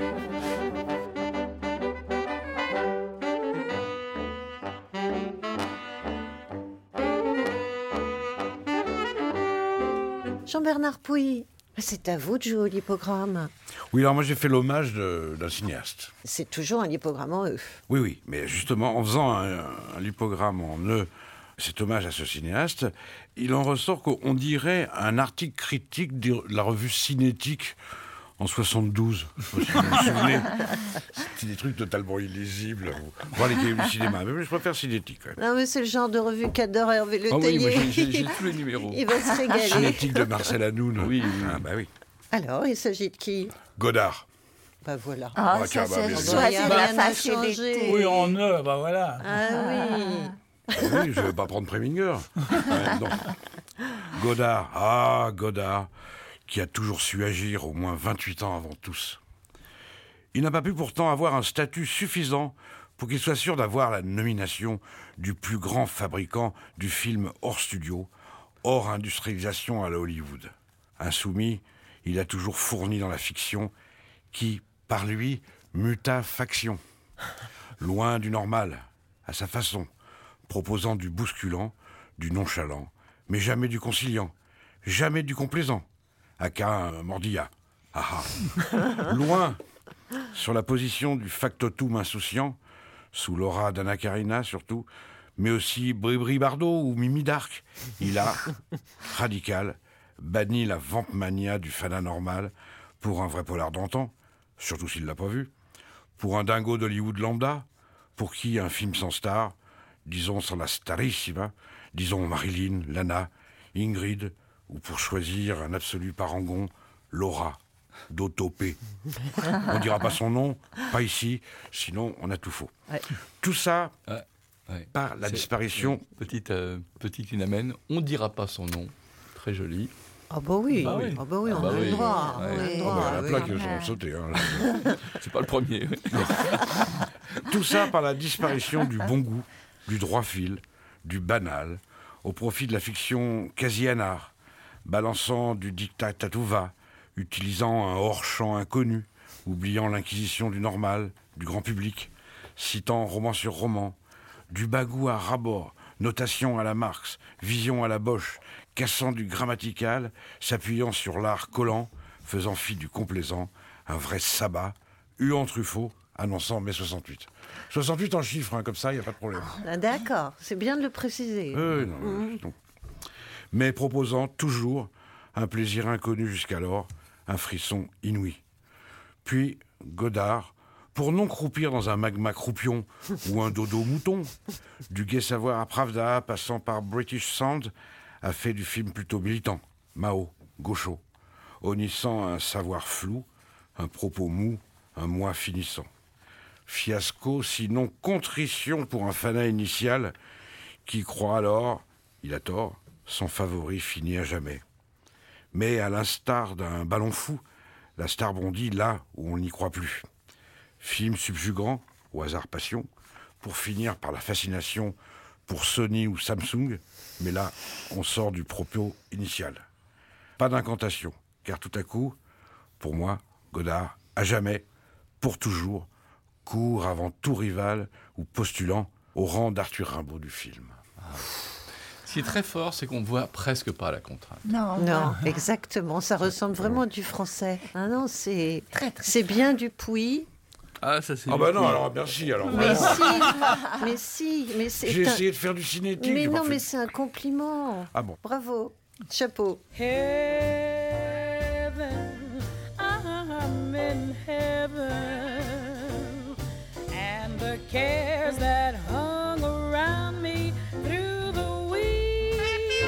Jean-Bernard Pouy, c'est à vous de jouer au lipogramme. Oui, alors moi j'ai fait l'hommage de- d'un cinéaste. C'est toujours un lipogramme en E. Oui, oui, mais justement, en faisant un, un lipogramme en E, cet hommage à ce cinéaste, il en ressort qu'on dirait un article critique de la revue Cinétique en soixante-douze. Je sais pas si vous vous souvenez. C'était des trucs totalement illisibles. Voir les cahiers du cinéma. Mais je préfère Cinétique. Quand même. Non, mais c'est le genre de revue qu'adore Hervé Le Ah oui, moi, Tellier. j'ai- j'ai j'ai tous les numéros. Il va se régaler. Cinétique de Marcel Hanoun. Oui, oui, oui. Ah, bah oui. Alors, il s'agit de qui? Godard. Bah voilà. Ah, Ah, tiens, ça, bah, c'est mais- choisi Bah, de la rien n'a facilité. changé. Oui, en E, bah voilà. Ah oui. Ah oui, je ne vais pas prendre Preminger. Ouais, non. Godard, ah, Godard, qui a toujours su agir au moins vingt-huit ans avant tous. Il n'a pas pu pourtant avoir un statut suffisant pour qu'il soit sûr d'avoir la nomination du plus grand fabricant du film hors studio, hors industrialisation à la Hollywood. Insoumis, il a toujours fourni dans la fiction qui, par lui, muta faction. Loin du normal, à sa façon, proposant du bousculant, du nonchalant, mais jamais du conciliant, jamais du complaisant. Aka mordilla. Ah ah. Loin, sur la position du factotum insouciant, sous l'aura d'Anna Karina surtout, mais aussi Bribri Bardot ou Mimi Dark. Il a, radical, banni la vampmania du fan anormal pour un vrai polar d'antan, surtout s'il l'a pas vu, pour un dingo d'Hollywood lambda, pour qui un film sans star disons sans la starissima, disons Marilyn, Lana, Ingrid, ou pour choisir un absolu parangon, Laura, d'Otopé. On ne dira pas son nom, pas ici, sinon on a tout faux. Ouais. Tout ça ouais, ouais. par la C'est, disparition... Euh, petite, euh, petite Linamène, on ne dira pas son nom, très joli. Ah bah oui, ah oui. Ah bah oui, ah on bah a oui. le droit. Ouais. On a le Ah droit. bah, la oui. plaque, ils ont sauté. Hein. C'est pas le premier. Oui. Tout ça par la disparition du bon goût, du droit fil, du banal, au profit de la fiction quasi-anard, balançant du dictat à tout va, utilisant un hors-champ inconnu, oubliant l'inquisition du normal, du grand public, citant roman sur roman, du bagou à rabord, notation à la Marx, vision à la Bosch, cassant du grammatical, s'appuyant sur l'art collant, faisant fi du complaisant, un vrai sabbat, huant Truffaut, annonçant mai soixante-huit. soixante-huit en chiffres, hein, comme ça, il n'y a pas de problème. Ah, d'accord, c'est bien de le préciser. Euh, non, Mmh. non. Mais proposant toujours un plaisir inconnu jusqu'alors, un frisson inouï. Puis Godard, pour non croupir dans un magma croupion ou un dodo mouton, du gai savoir à Pravda passant par British Sound, a fait du film plutôt militant, Mao, gaucho, honnissant un savoir flou, un propos mou, un moi finissant. Fiasco, sinon contrition pour un fanat initial qui croit alors, il a tort, son favori finit à jamais. Mais à l'instar d'un ballon fou, la star bondit là où on n'y croit plus. Film subjugant, au hasard passion, pour finir par la fascination pour Sony ou Samsung, mais là, on sort du propos initial. Pas d'incantation, car tout à coup, pour moi, Godard, à jamais, pour toujours, court avant tout rival ou postulant au rang d'Arthur Rimbaud du film. Ah. Ce qui est très fort, c'est qu'on ne voit presque pas la contrainte. Non, non, exactement. Ça ressemble vraiment à du français. Ah non, c'est très, très c'est bien du Puy. Ah, ça c'est. Ah bah non, alors merci. Alors, mais, voilà. si, mais si, mais c'est. J'ai un... essayé de faire du cinétique. Mais non, fait... mais c'est un compliment. Ah bon. Bravo, chapeau. Heaven, I'm in heaven, and the cares that hung around me through the week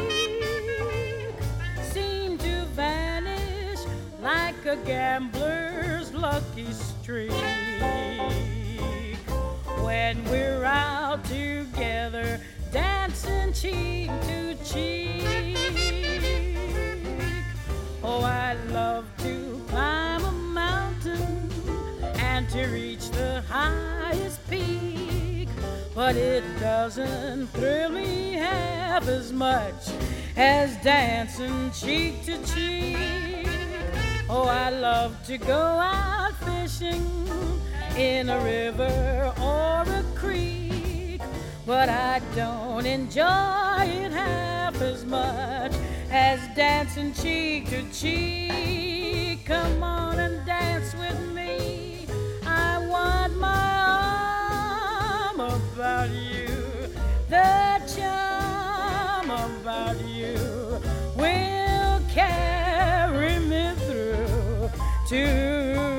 seem to vanish like a gambler's lucky streak. When we're out together, dancing cheek to cheek. Oh, I love to climb a mountain and to reach the highest peak, but it doesn't thrill me half as much as dancing cheek to cheek. Oh, I love to go out fishing in a river or a creek, but I don't enjoy it half as much as dancing cheek to cheek. Come on and dance with me, I want my arm about you. The charm about you will carry me through to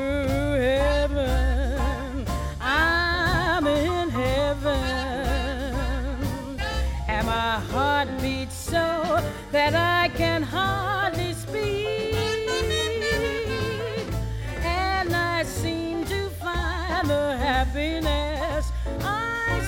so that I can hardly speak, and I seem to find the happiness I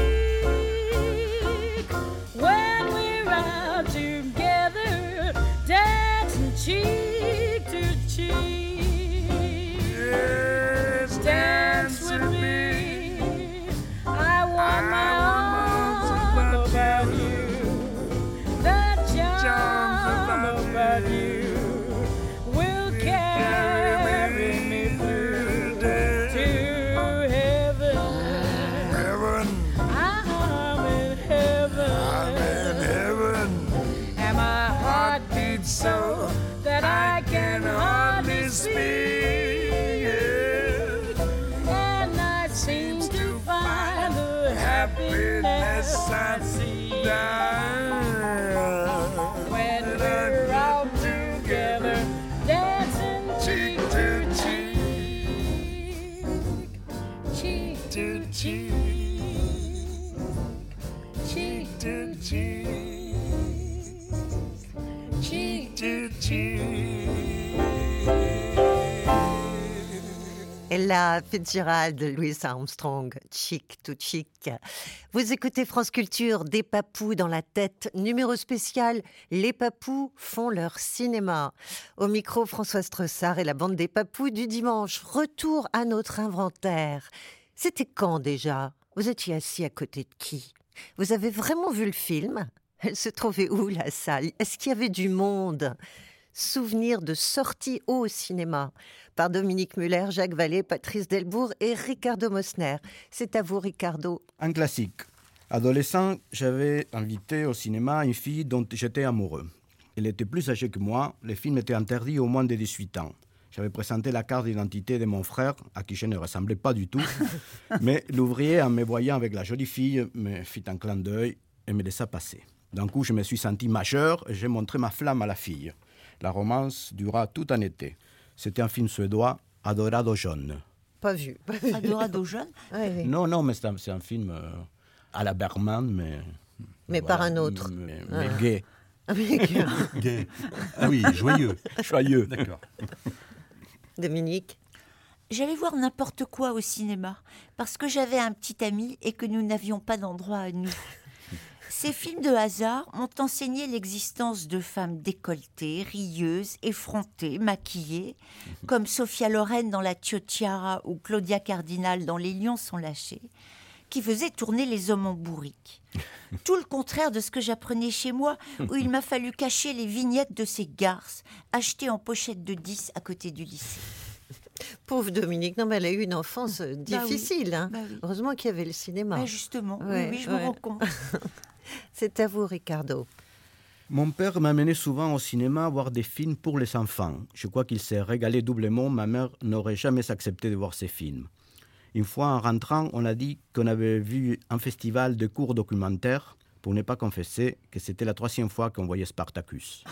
seek when we're out together, dancing cheek to cheek. Yes, dance with me, I want my arms about you. Charm about you to cheek, cheek to cheek. Ella Fitzgerald, Louis Armstrong, chic to chic. Vous écoutez France Culture, des papous dans la tête, numéro spécial, les papous font leur cinéma. Au micro, Françoise Tressard et la bande des papous du dimanche. Retour à notre inventaire. C'était quand déjà? Vous étiez assis à côté de qui? Vous avez vraiment vu le film? Elle se trouvait où, la salle? Est-ce qu'il y avait du monde? Souvenir de sortie au cinéma par Dominique Muller, Jacques Vallée, Patrice Delbourg et Ricardo Mosner. C'est à vous, Ricardo. Un classique. Adolescent, j'avais invité au cinéma une fille dont j'étais amoureux. Elle était plus âgée que moi. Le film était interdit au moins de dix-huit ans. J'avais présenté la carte d'identité de mon frère, à qui je ne ressemblais pas du tout. Mais l'ouvrier, en me voyant avec la jolie fille, me fit un clin d'œil et me laissa passer. D'un coup, je me suis senti majeur et j'ai montré ma flamme à la fille. La romance dura tout un été. C'était un film suédois, Adorado Jaune. Pas vu. Pas vu. Adorado Jaune ouais. Non, non, mais c'est un, c'est un film euh, à la Bergman, mais... Mais voilà, par un autre. Mais, ah. mais gay. Gay. Ah oui, joyeux. Joyeux. D'accord. Dominique? J'allais voir n'importe quoi au cinéma, parce que j'avais un petit ami et que nous n'avions pas d'endroit à nous. Ces films de hasard m'ont enseigné l'existence de femmes décolletées, rieuses, effrontées, maquillées, comme Sophia Loren dans La Chiocciara ou Claudia Cardinal dans Les lions sont lâchés, qui faisaient tourner les hommes en bourrique. Tout le contraire de ce que j'apprenais chez moi, où il m'a fallu cacher les vignettes de ces garces, achetées en pochette de dix à côté du lycée. Pauvre Dominique, non mais elle a eu une enfance bah difficile. Oui. Hein. Bah oui. Heureusement qu'il y avait le cinéma. Bah justement, ouais, oui, oui, je ouais. me rends compte. C'est à vous, Ricardo. Mon père m'amenait souvent au cinéma voir des films pour les enfants. Je crois qu'il s'est régalé doublement. Ma mère n'aurait jamais accepté de voir ces films. Une fois, en rentrant, on a dit qu'on avait vu un festival de courts documentaires pour ne pas confesser que c'était la troisième fois qu'on voyait Spartacus.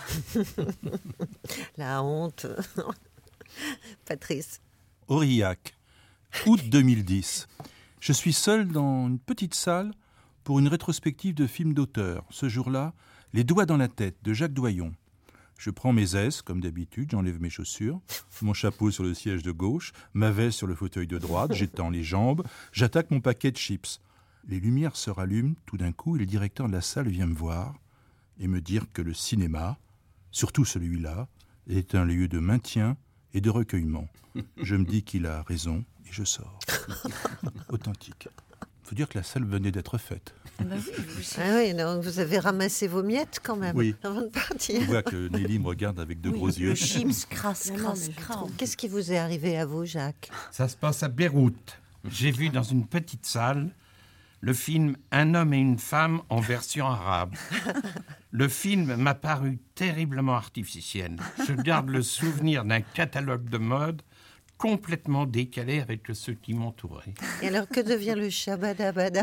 La honte. Patrice. Aurillac, août deux mille dix. Je suis seul dans une petite salle pour une rétrospective de films d'auteur. Ce jour-là, Les doigts dans la tête de Jacques Doyon. Je prends mes aises, comme d'habitude, j'enlève mes chaussures, mon chapeau sur le siège de gauche, ma veste sur le fauteuil de droite, j'étends les jambes, j'attaque mon paquet de chips. Les lumières se rallument tout d'un coup et le directeur de la salle vient me voir et me dire que le cinéma, surtout celui-là, est un lieu de maintien et de recueillement. Je me dis qu'il a raison et je sors. Authentique. Il faut dire que la salle venait d'être faite. Ah, bah oui, vous... ah oui, donc vous avez ramassé vos miettes quand même oui. avant de partir. On voit que Nelly me regarde avec de oui, gros yeux. Le chips, crasse, crasse, crasse. Qu'est-ce qui vous est arrivé à vous, Jacques? Ça se passe à Beyrouth. J'ai vu dans une petite salle le film Un homme et une femme en version arabe. Le film m'a paru terriblement artificiel. Je garde le souvenir d'un catalogue de mode complètement décalé avec ceux qui m'entouraient. Et alors, que devient le Shabadabada?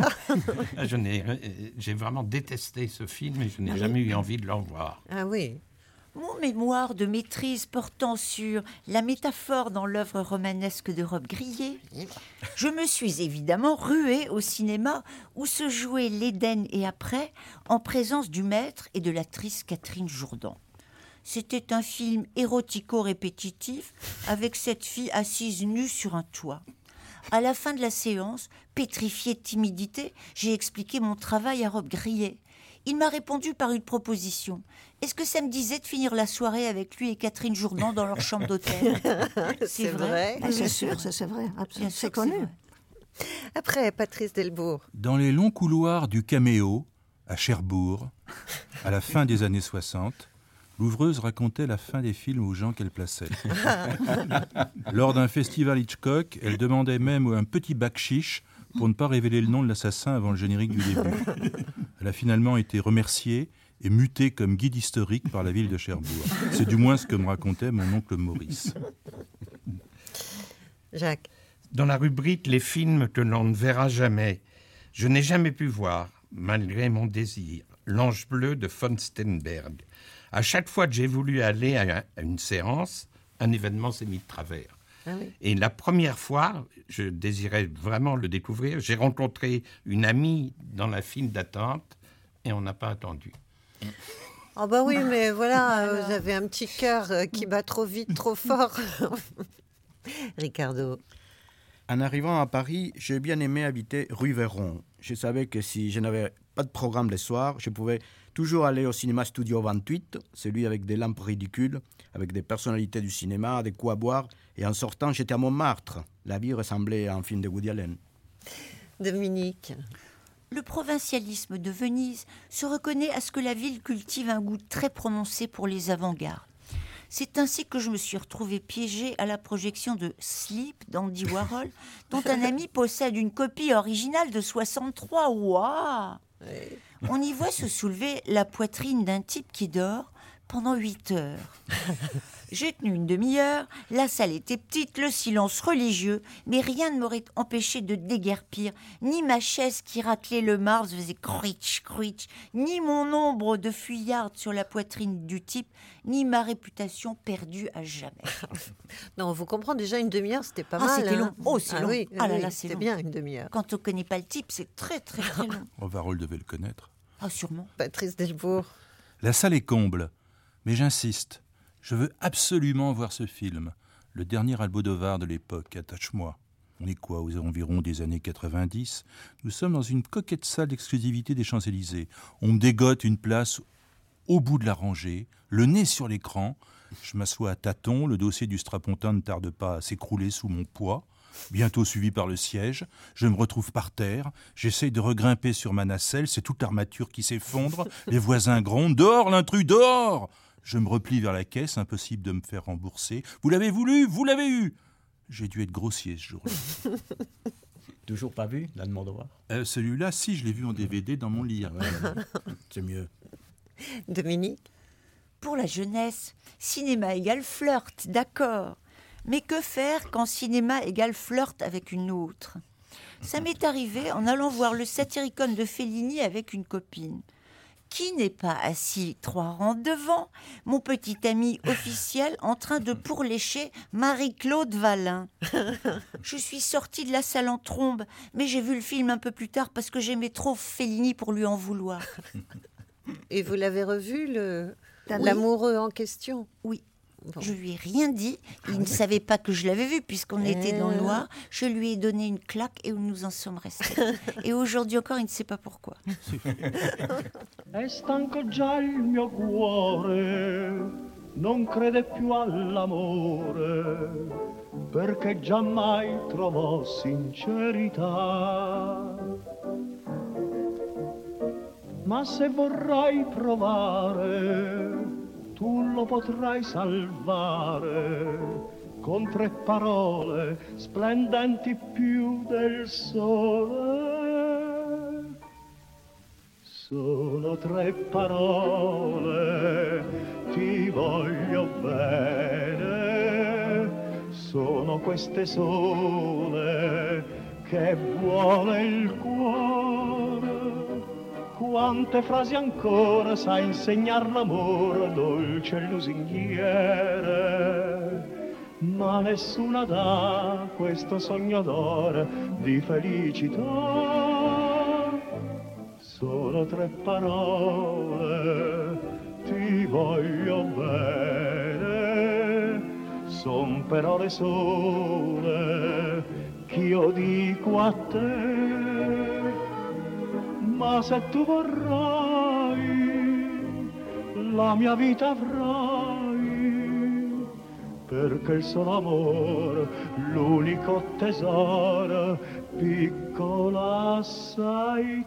je n'ai, J'ai vraiment détesté ce film et je n'ai ah jamais oui. eu envie de le revoir. Ah oui. Mon mémoire de maîtrise portant sur la métaphore dans l'œuvre romanesque de Rob Grillet, je me suis évidemment ruée au cinéma où se jouait l'Éden et après, en présence du maître et de l'actrice Catherine Jourdan. C'était un film érotico-répétitif avec cette fille assise nue sur un toit. À la fin de la séance, pétrifiée de timidité, j'ai expliqué mon travail à Rob Grillet. Il m'a répondu par une proposition. Est-ce que ça me disait de finir la soirée avec lui et Catherine Jourdan dans leur chambre d'hôtel? C'est, c'est vrai, vrai. Ah, c'est sûr, c'est, c'est vrai. Absolument. C'est connu. C'est Après, Patrice Delbourg. Dans les longs couloirs du Caméo, à Cherbourg, à la fin des années soixante, l'ouvreuse racontait la fin des films aux gens qu'elle plaçait. Lors d'un festival Hitchcock, elle demandait même un petit bakchich pour ne pas révéler le nom de l'assassin avant le générique du début. Elle a finalement été remerciée et mutée comme guide historique par la ville de Cherbourg. C'est du moins ce que me racontait mon oncle Maurice. Jacques. Dans la rubrique « Les films que l'on ne verra jamais », je n'ai jamais pu voir, malgré mon désir, L'Ange bleu de von Sternberg. À chaque fois que j'ai voulu aller à une séance, un événement s'est mis de travers. Ah oui. Et la première fois, je désirais vraiment le découvrir, j'ai rencontré une amie dans la file d'attente et on n'a pas attendu. Ah bah oui, mais voilà, euh, vous avez un petit cœur euh, qui bat trop vite, trop fort. Ricardo. En arrivant à Paris, j'ai bien aimé habiter rue Véron. Je savais que si je n'avais pas de programme le soir, je pouvais toujours aller au cinéma Studio vingt-huit, celui avec des lampes ridicules, avec des personnalités du cinéma, des coups à boire. Et en sortant, j'étais à Montmartre. La vie ressemblait à un film de Woody Allen. Dominique. Le provincialisme de Venise se reconnaît à ce que la ville cultive un goût très prononcé pour les avant-gardes. C'est ainsi que je me suis retrouvée piégée à la projection de Sleep d'Andy Warhol, dont un ami possède une copie originale de soixante-trois. Waouh ! On y voit se soulever la poitrine d'un type qui dort pendant huit heures. J'ai tenu une demi-heure, la salle était petite, le silence religieux, mais rien ne m'aurait empêché de déguerpir, ni ma chaise qui raclait le marbre faisait cruitch, cruitch, ni mon ombre de fuyarde sur la poitrine du type, ni ma réputation perdue à jamais. Non, on vous comprend, déjà une demi-heure, c'était pas ah, mal. c'était hein. long. Oh, c'est ah, long. Oui, ah là oui, là, c'est c'était long. bien une demi-heure. Quand on connaît pas le type, c'est très très très long. Warhol devait le connaître. Ah, sûrement. Patrice Delbourg. La salle est comble, mais j'insiste. Je veux absolument voir ce film. Le dernier Almodovar de l'époque, Attache-moi. On est quoi, aux environs des années quatre-vingt-dix? Nous sommes dans une coquette salle d'exclusivité des Champs-Élysées. On me dégote une place au bout de la rangée, le nez sur l'écran. Je m'assois à tâtons, le dossier du strapontin ne tarde pas à s'écrouler sous mon poids. Bientôt suivi par le siège, je me retrouve par terre, j'essaye de regrimper sur ma nacelle, c'est toute l'armature qui s'effondre, les voisins grondent « Dehors l'intrus, dehors !» Je me replie vers la caisse, impossible de me faire rembourser. « Vous l'avez voulu, vous l'avez eu !» J'ai dû être grossier ce jour-là. Toujours pas vu, l'Almodovar euh, Celui-là, si, je l'ai vu en D V D dans mon lit. C'est mieux. Dominique. Pour la jeunesse, cinéma égale flirt, d'accord. Mais que faire quand cinéma égale flirt avec une autre? Ça m'est arrivé en allant voir le Satyricon de Fellini avec une copine. Qui n'est pas assis trois rangs devant, mon petit ami officiel en train de pourlécher Marie-Claude Valin. Je suis sortie de la salle en trombe, mais j'ai vu le film un peu plus tard parce que j'aimais trop Fellini pour lui en vouloir. Et vous l'avez revu, le... Oui. l'amoureux en question? Oui. Bon. Je lui ai rien dit. Il ne savait pas que je l'avais vu puisqu'on euh... était dans le noir. Je lui ai donné une claque et nous en sommes restés. Et aujourd'hui encore, il ne sait pas pourquoi. È stanco già il mio cuore, non crede più all'amore, perché giammai trovò sincerità. Ma se vorrai provare, tu lo potrai salvare con tre parole splendenti più del sole. Sono tre parole, ti voglio bene, sono queste sole che vuole il cuore. Quante frasi ancora sa insegnar l'amore, dolce e lusinghiere, ma nessuna dà questo sogno d'ore di felicità. Solo tre parole, ti voglio bene, son parole sole ch'io dico a te. Ma se tu vorrai, la mia vita avrai, perché il solo amore, l'unico tesoro, piccola sei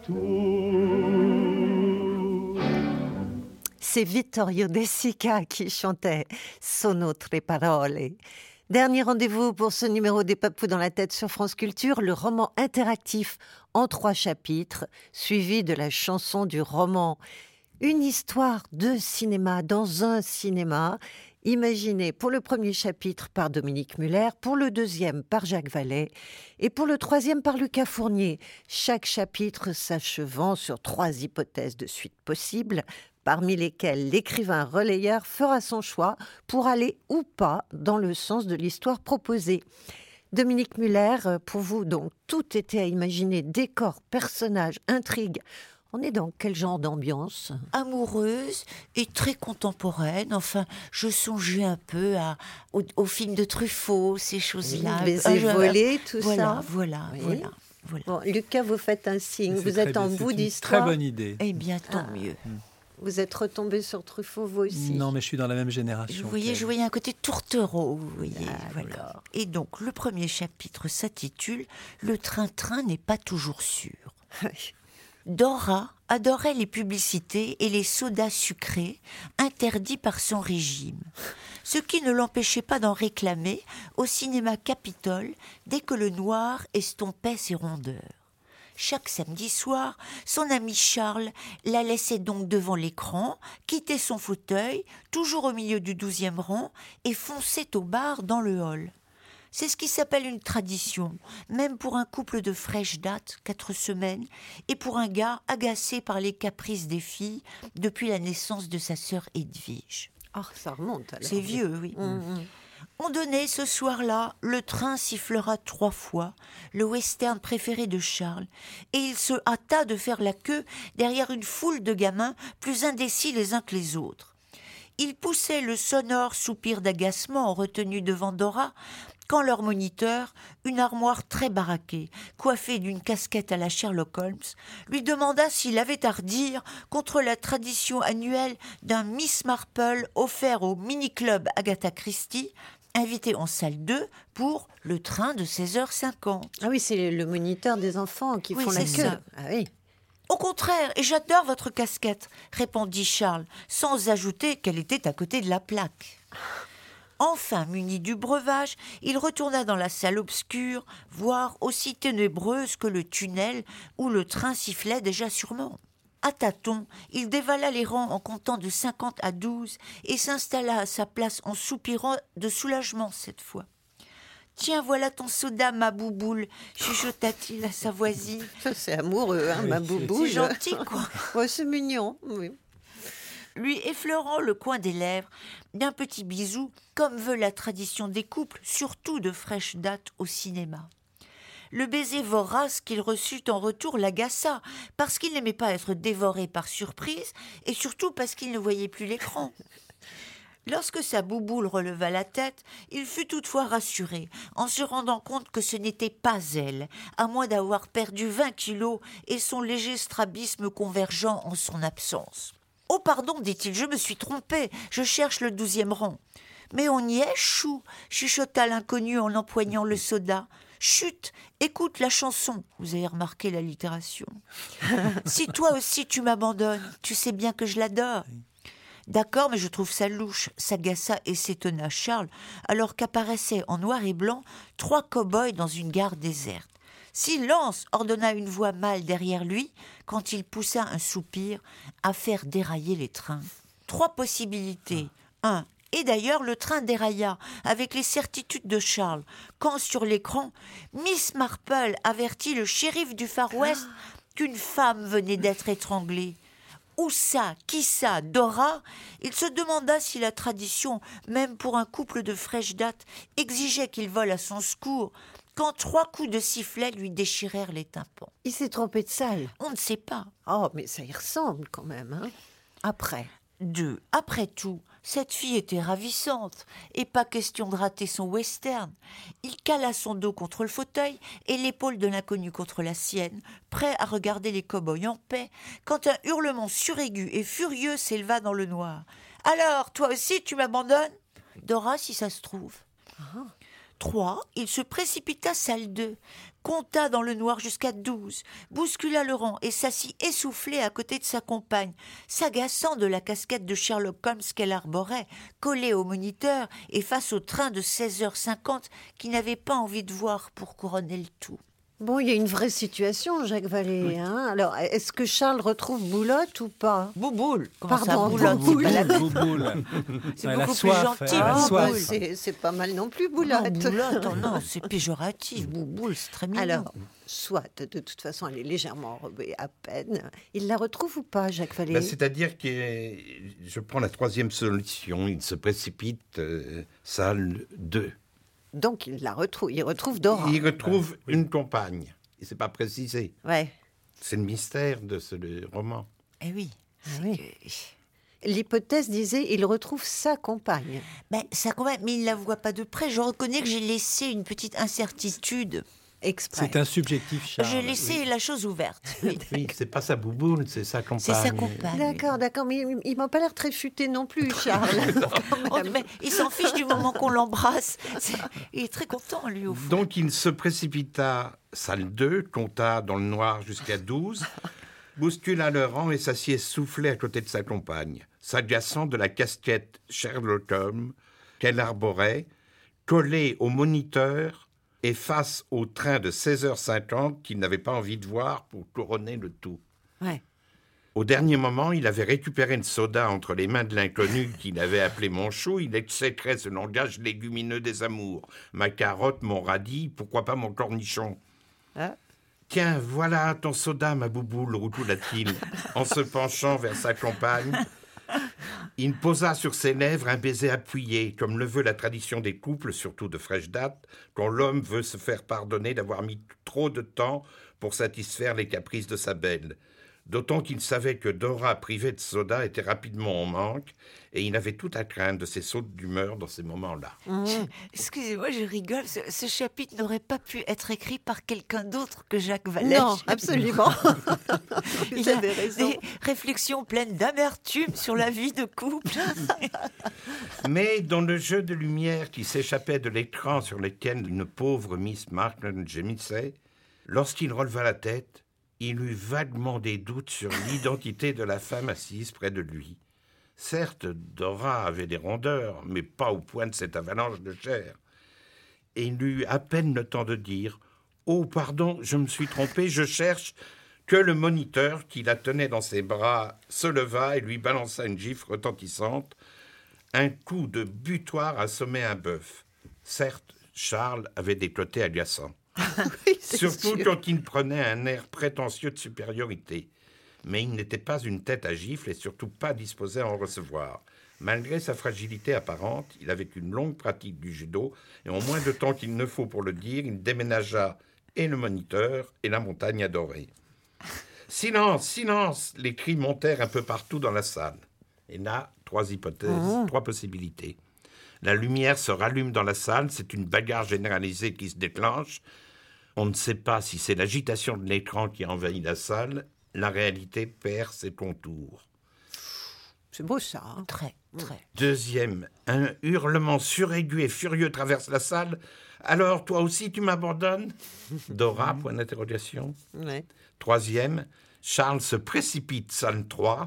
tu. C'est Vittorio De Sica qui chantait Sono tre parole. Dernier rendez-vous pour ce numéro des Papous dans la tête sur France Culture, le roman interactif en trois chapitres, suivi de la chanson du roman. Une histoire de cinéma dans un cinéma, imaginée pour le premier chapitre par Dominique Muller, pour le deuxième par Jacques Vallée et pour le troisième par Lucas Fournier. Chaque chapitre s'achevant sur trois hypothèses de suite possibles, parmi lesquelles l'écrivain relayeur fera son choix pour aller ou pas dans le sens de l'histoire proposée. Dominique Muller, pour vous, donc, tout était à imaginer, décor, personnages, intrigue, On est dans quel genre d'ambiance? Amoureuse et très contemporaine. Enfin, je songeais un peu à, au, au film de Truffaut, ces choses-là. Les Ah, volés, tout voilà, ça. Voilà, Oui. voilà, voilà. Bon, Lucas, vous faites un signe. C'est Vous très êtes en bien, bout c'est une d'histoire. Très bonne idée. Eh bien, tant Ah. mieux. Vous êtes retombé sur Truffaut, vous aussi? Non, mais je suis dans la même génération. Vous voyez, qu'elle. je voyais un côté tourtereau, vous voyez. Ah, Voilà. Et donc, le premier chapitre s'intitule « Le train-train n'est pas toujours sûr ». Dora adorait les publicités et les sodas sucrés interdits par son régime, ce qui ne l'empêchait pas d'en réclamer au cinéma Capitole dès que le noir estompait ses rondeurs. Chaque samedi soir, son ami Charles la laissait donc devant l'écran, quittait son fauteuil, toujours au milieu du douzième rang, et fonçait au bar dans le hall. C'est ce qui s'appelle une tradition, même pour un couple de fraîche date, quatre semaines, et pour un gars agacé par les caprices des filles depuis la naissance de sa sœur Edwige. Ah, ça remonte alors. C'est vieux, oui. Mmh, mmh. On donnait ce soir-là, le train sifflera trois fois, le western préféré de Charles, et il se hâta de faire la queue derrière une foule de gamins plus indécis les uns que les autres. Il poussait le sonore soupir d'agacement retenu devant Dora, quand leur moniteur, une armoire très baraquée, coiffée d'une casquette à la Sherlock Holmes, lui demanda s'il avait à redire contre la tradition annuelle d'un Miss Marple offert au mini-club Agatha Christie, invité en salle deux pour le train de seize heures cinquante. Ah oui, c'est le moniteur des enfants qui Oui, font la c'est queue. ça. Ah oui. Au contraire, et j'adore votre casquette, répondit Charles, sans ajouter qu'elle était à côté de la plaque. Enfin muni du breuvage, il retourna dans la salle obscure, voire aussi ténébreuse que le tunnel où le train sifflait déjà sûrement. À tâtons, il dévala les rangs en comptant de cinquante à douze et s'installa à sa place en soupirant de soulagement cette fois. « Tiens, voilà ton soda, ma bouboule !» chuchota-t-il à sa voisine. C'est amoureux, hein, Oui, ma c'est- bouboule. C'est gentil, quoi. Ouais, c'est mignon, oui. Lui effleurant le coin des lèvres d'un petit bisou, comme veut la tradition des couples, surtout de fraîche date au cinéma. Le baiser vorace qu'il reçut en retour l'agaça, parce qu'il n'aimait pas être dévoré par surprise, et surtout parce qu'il ne voyait plus l'écran. Lorsque sa bouboule releva la tête, il fut toutefois rassuré, en se rendant compte que ce n'était pas elle, à moins d'avoir perdu vingt kilos et son léger strabisme convergent en son absence. « Oh, pardon, dit-il, je me suis trompé, je cherche le douzième rang. »« Mais on y est, chou !» chuchota l'inconnu en empoignant le soda. « Chut, écoute la chanson. » Vous avez remarqué l'allitération. « Si toi aussi tu m'abandonnes, tu sais bien que je l'adore. » D'accord, mais je trouve ça louche, s'agaça et s'étonna Charles, alors qu'apparaissaient en noir et blanc trois cow-boys dans une gare déserte. Silence, ordonna une voix mâle derrière lui, quand il poussa un soupir à faire dérailler les trains. Trois possibilités. Un. Et d'ailleurs, le train dérailla, avec les certitudes de Charles, quand sur l'écran, Miss Marple avertit le shérif du Far West qu'une femme venait d'être étranglée. Où ça? Qui ça? Dora? Il se demanda si la tradition, même pour un couple de fraîche date, exigeait qu'il vole à son secours, quand trois coups de sifflet lui déchirèrent les tympans. Il s'est trompé de salle. On ne sait pas. Oh, mais ça y ressemble quand même, hein. Après. Deux. Après tout, cette fille était ravissante, et pas question de rater son western. Il cala son dos contre le fauteuil et l'épaule de l'inconnu contre la sienne, prêt à regarder les cow-boys en paix, quand un hurlement suraigu et furieux s'éleva dans le noir. « Alors, toi aussi, tu m'abandonnes ?» Dora, si ça se trouve. Ah. Trois, il se précipita salle deux, compta dans le noir jusqu'à douze, bouscula le rang et s'assit essoufflé à côté de sa compagne, s'agaçant de la casquette de Sherlock Holmes qu'elle arborait, collée au moniteur et face au train de seize heures cinquante qu'il n'avait pas envie de voir pour couronner le tout. Bon, il y a une vraie situation, Jacques Vallée. Oui. Hein. Alors, est-ce que Charles retrouve Boulotte ou pas? Bouboule. Comment Pardon, ça, Boulotte? Bouboule. C'est pas la Bouboule. C'est Elle a beaucoup soif, plus gentil. elle a Ah, soif. bah, c'est, c'est pas mal non plus, Boulotte. Non, Boulotte, oh non, c'est péjoratif. Bouboule, c'est très mignon. Alors, soit, de toute façon, elle est légèrement enrobée à peine. Il la retrouve ou pas, Jacques Vallée? Ben, c'est-à-dire que je prends la troisième solution. Il se précipite, euh, salle deux. Donc, il la retrouve. Il retrouve Dora. Il retrouve oui. une compagne. Et c'est pas précisé. Ouais. C'est le mystère de ce roman. Eh oui. Ah oui. L'hypothèse disait il retrouve sa compagne. Ben, sa compagne, mais il ne la voit pas de près. Je reconnais que j'ai laissé une petite incertitude. Exprès. C'est un subjectif, Charles. J'ai laissé oui. la chose ouverte. Oui, oui c'est pas sa bouboune, c'est sa compagne. C'est sa compagne. D'accord, d'accord, mais il, il m'a pas l'air très futé non plus, Charles. Oh, mais il s'en fiche du moment qu'on l'embrasse. C'est... Il est très content, lui, au fond. Donc il se précipita, salle deux, compta dans le noir jusqu'à douze, bouscula le rang et s'assied soufflé à côté de sa compagne, s'agaçant de la casquette Sherlock Holmes qu'elle arborait, collée au moniteur et face au train de seize heures cinquante qu'il n'avait pas envie de voir pour couronner le tout. Ouais. Au dernier moment, il avait récupéré une soda entre les mains de l'inconnu qu'il avait appelé mon chou. Il exécrait ce langage légumineux des amours. Ma carotte, mon radis, pourquoi pas mon cornichon. Ah. Tiens, voilà ton soda, ma bouboule, rougula-t-il, en se penchant vers sa compagne. Il posa sur ses lèvres un baiser appuyé, comme le veut la tradition des couples, surtout de fraîche date, quand l'homme veut se faire pardonner d'avoir mis trop de temps pour satisfaire les caprices de sa belle. D'autant qu'il savait que Dora, privée de soda, était rapidement en manque, et il avait tout à craindre de ses sautes d'humeur dans ces moments-là. Mmh. Excusez-moi, je rigole. Ce, ce chapitre n'aurait pas pu être écrit par quelqu'un d'autre que Jacques Vallée. Non, absolument. Il a des réflexions pleines d'amertume sur la vie de couple. Mais dans le jeu de lumière qui s'échappait de l'écran sur lequel une pauvre Miss Markland gémissait, lorsqu'il releva la tête, il eut vaguement des doutes sur l'identité de la femme assise près de lui. Certes, Dora avait des rondeurs, mais pas au point de cette avalanche de chair. Et il eut à peine le temps de dire « Oh, pardon, je me suis trompé, je cherche » que le moniteur, qui la tenait dans ses bras, se leva et lui balança une gifle retentissante. Un coup de butoir assommait un bœuf. Certes, Charles avait des côtés agaçants. Oui, surtout sûr. Quand il prenait un air prétentieux de supériorité. Mais il n'était pas une tête à gifle et surtout pas disposé à en recevoir. Malgré sa fragilité apparente, il avait une longue pratique du judo et en moins de temps qu'il ne faut pour le dire, il déménagea et le moniteur et la montagne adorée. Silence, silence! Les cris montèrent un peu partout dans la salle. Et là, trois hypothèses, mmh. trois possibilités. La lumière se rallume dans la salle, c'est une bagarre généralisée qui se déclenche. On ne sait pas si c'est l'agitation de l'écran qui envahit la salle. La réalité perd ses contours. C'est beau ça. Hein? Très, très. Deuxième, un hurlement suraigu et furieux traverse la salle. Alors, toi aussi, tu m'abandonnes? Dora, point d'interrogation. Ouais. Troisième, Charles se précipite, salle trois,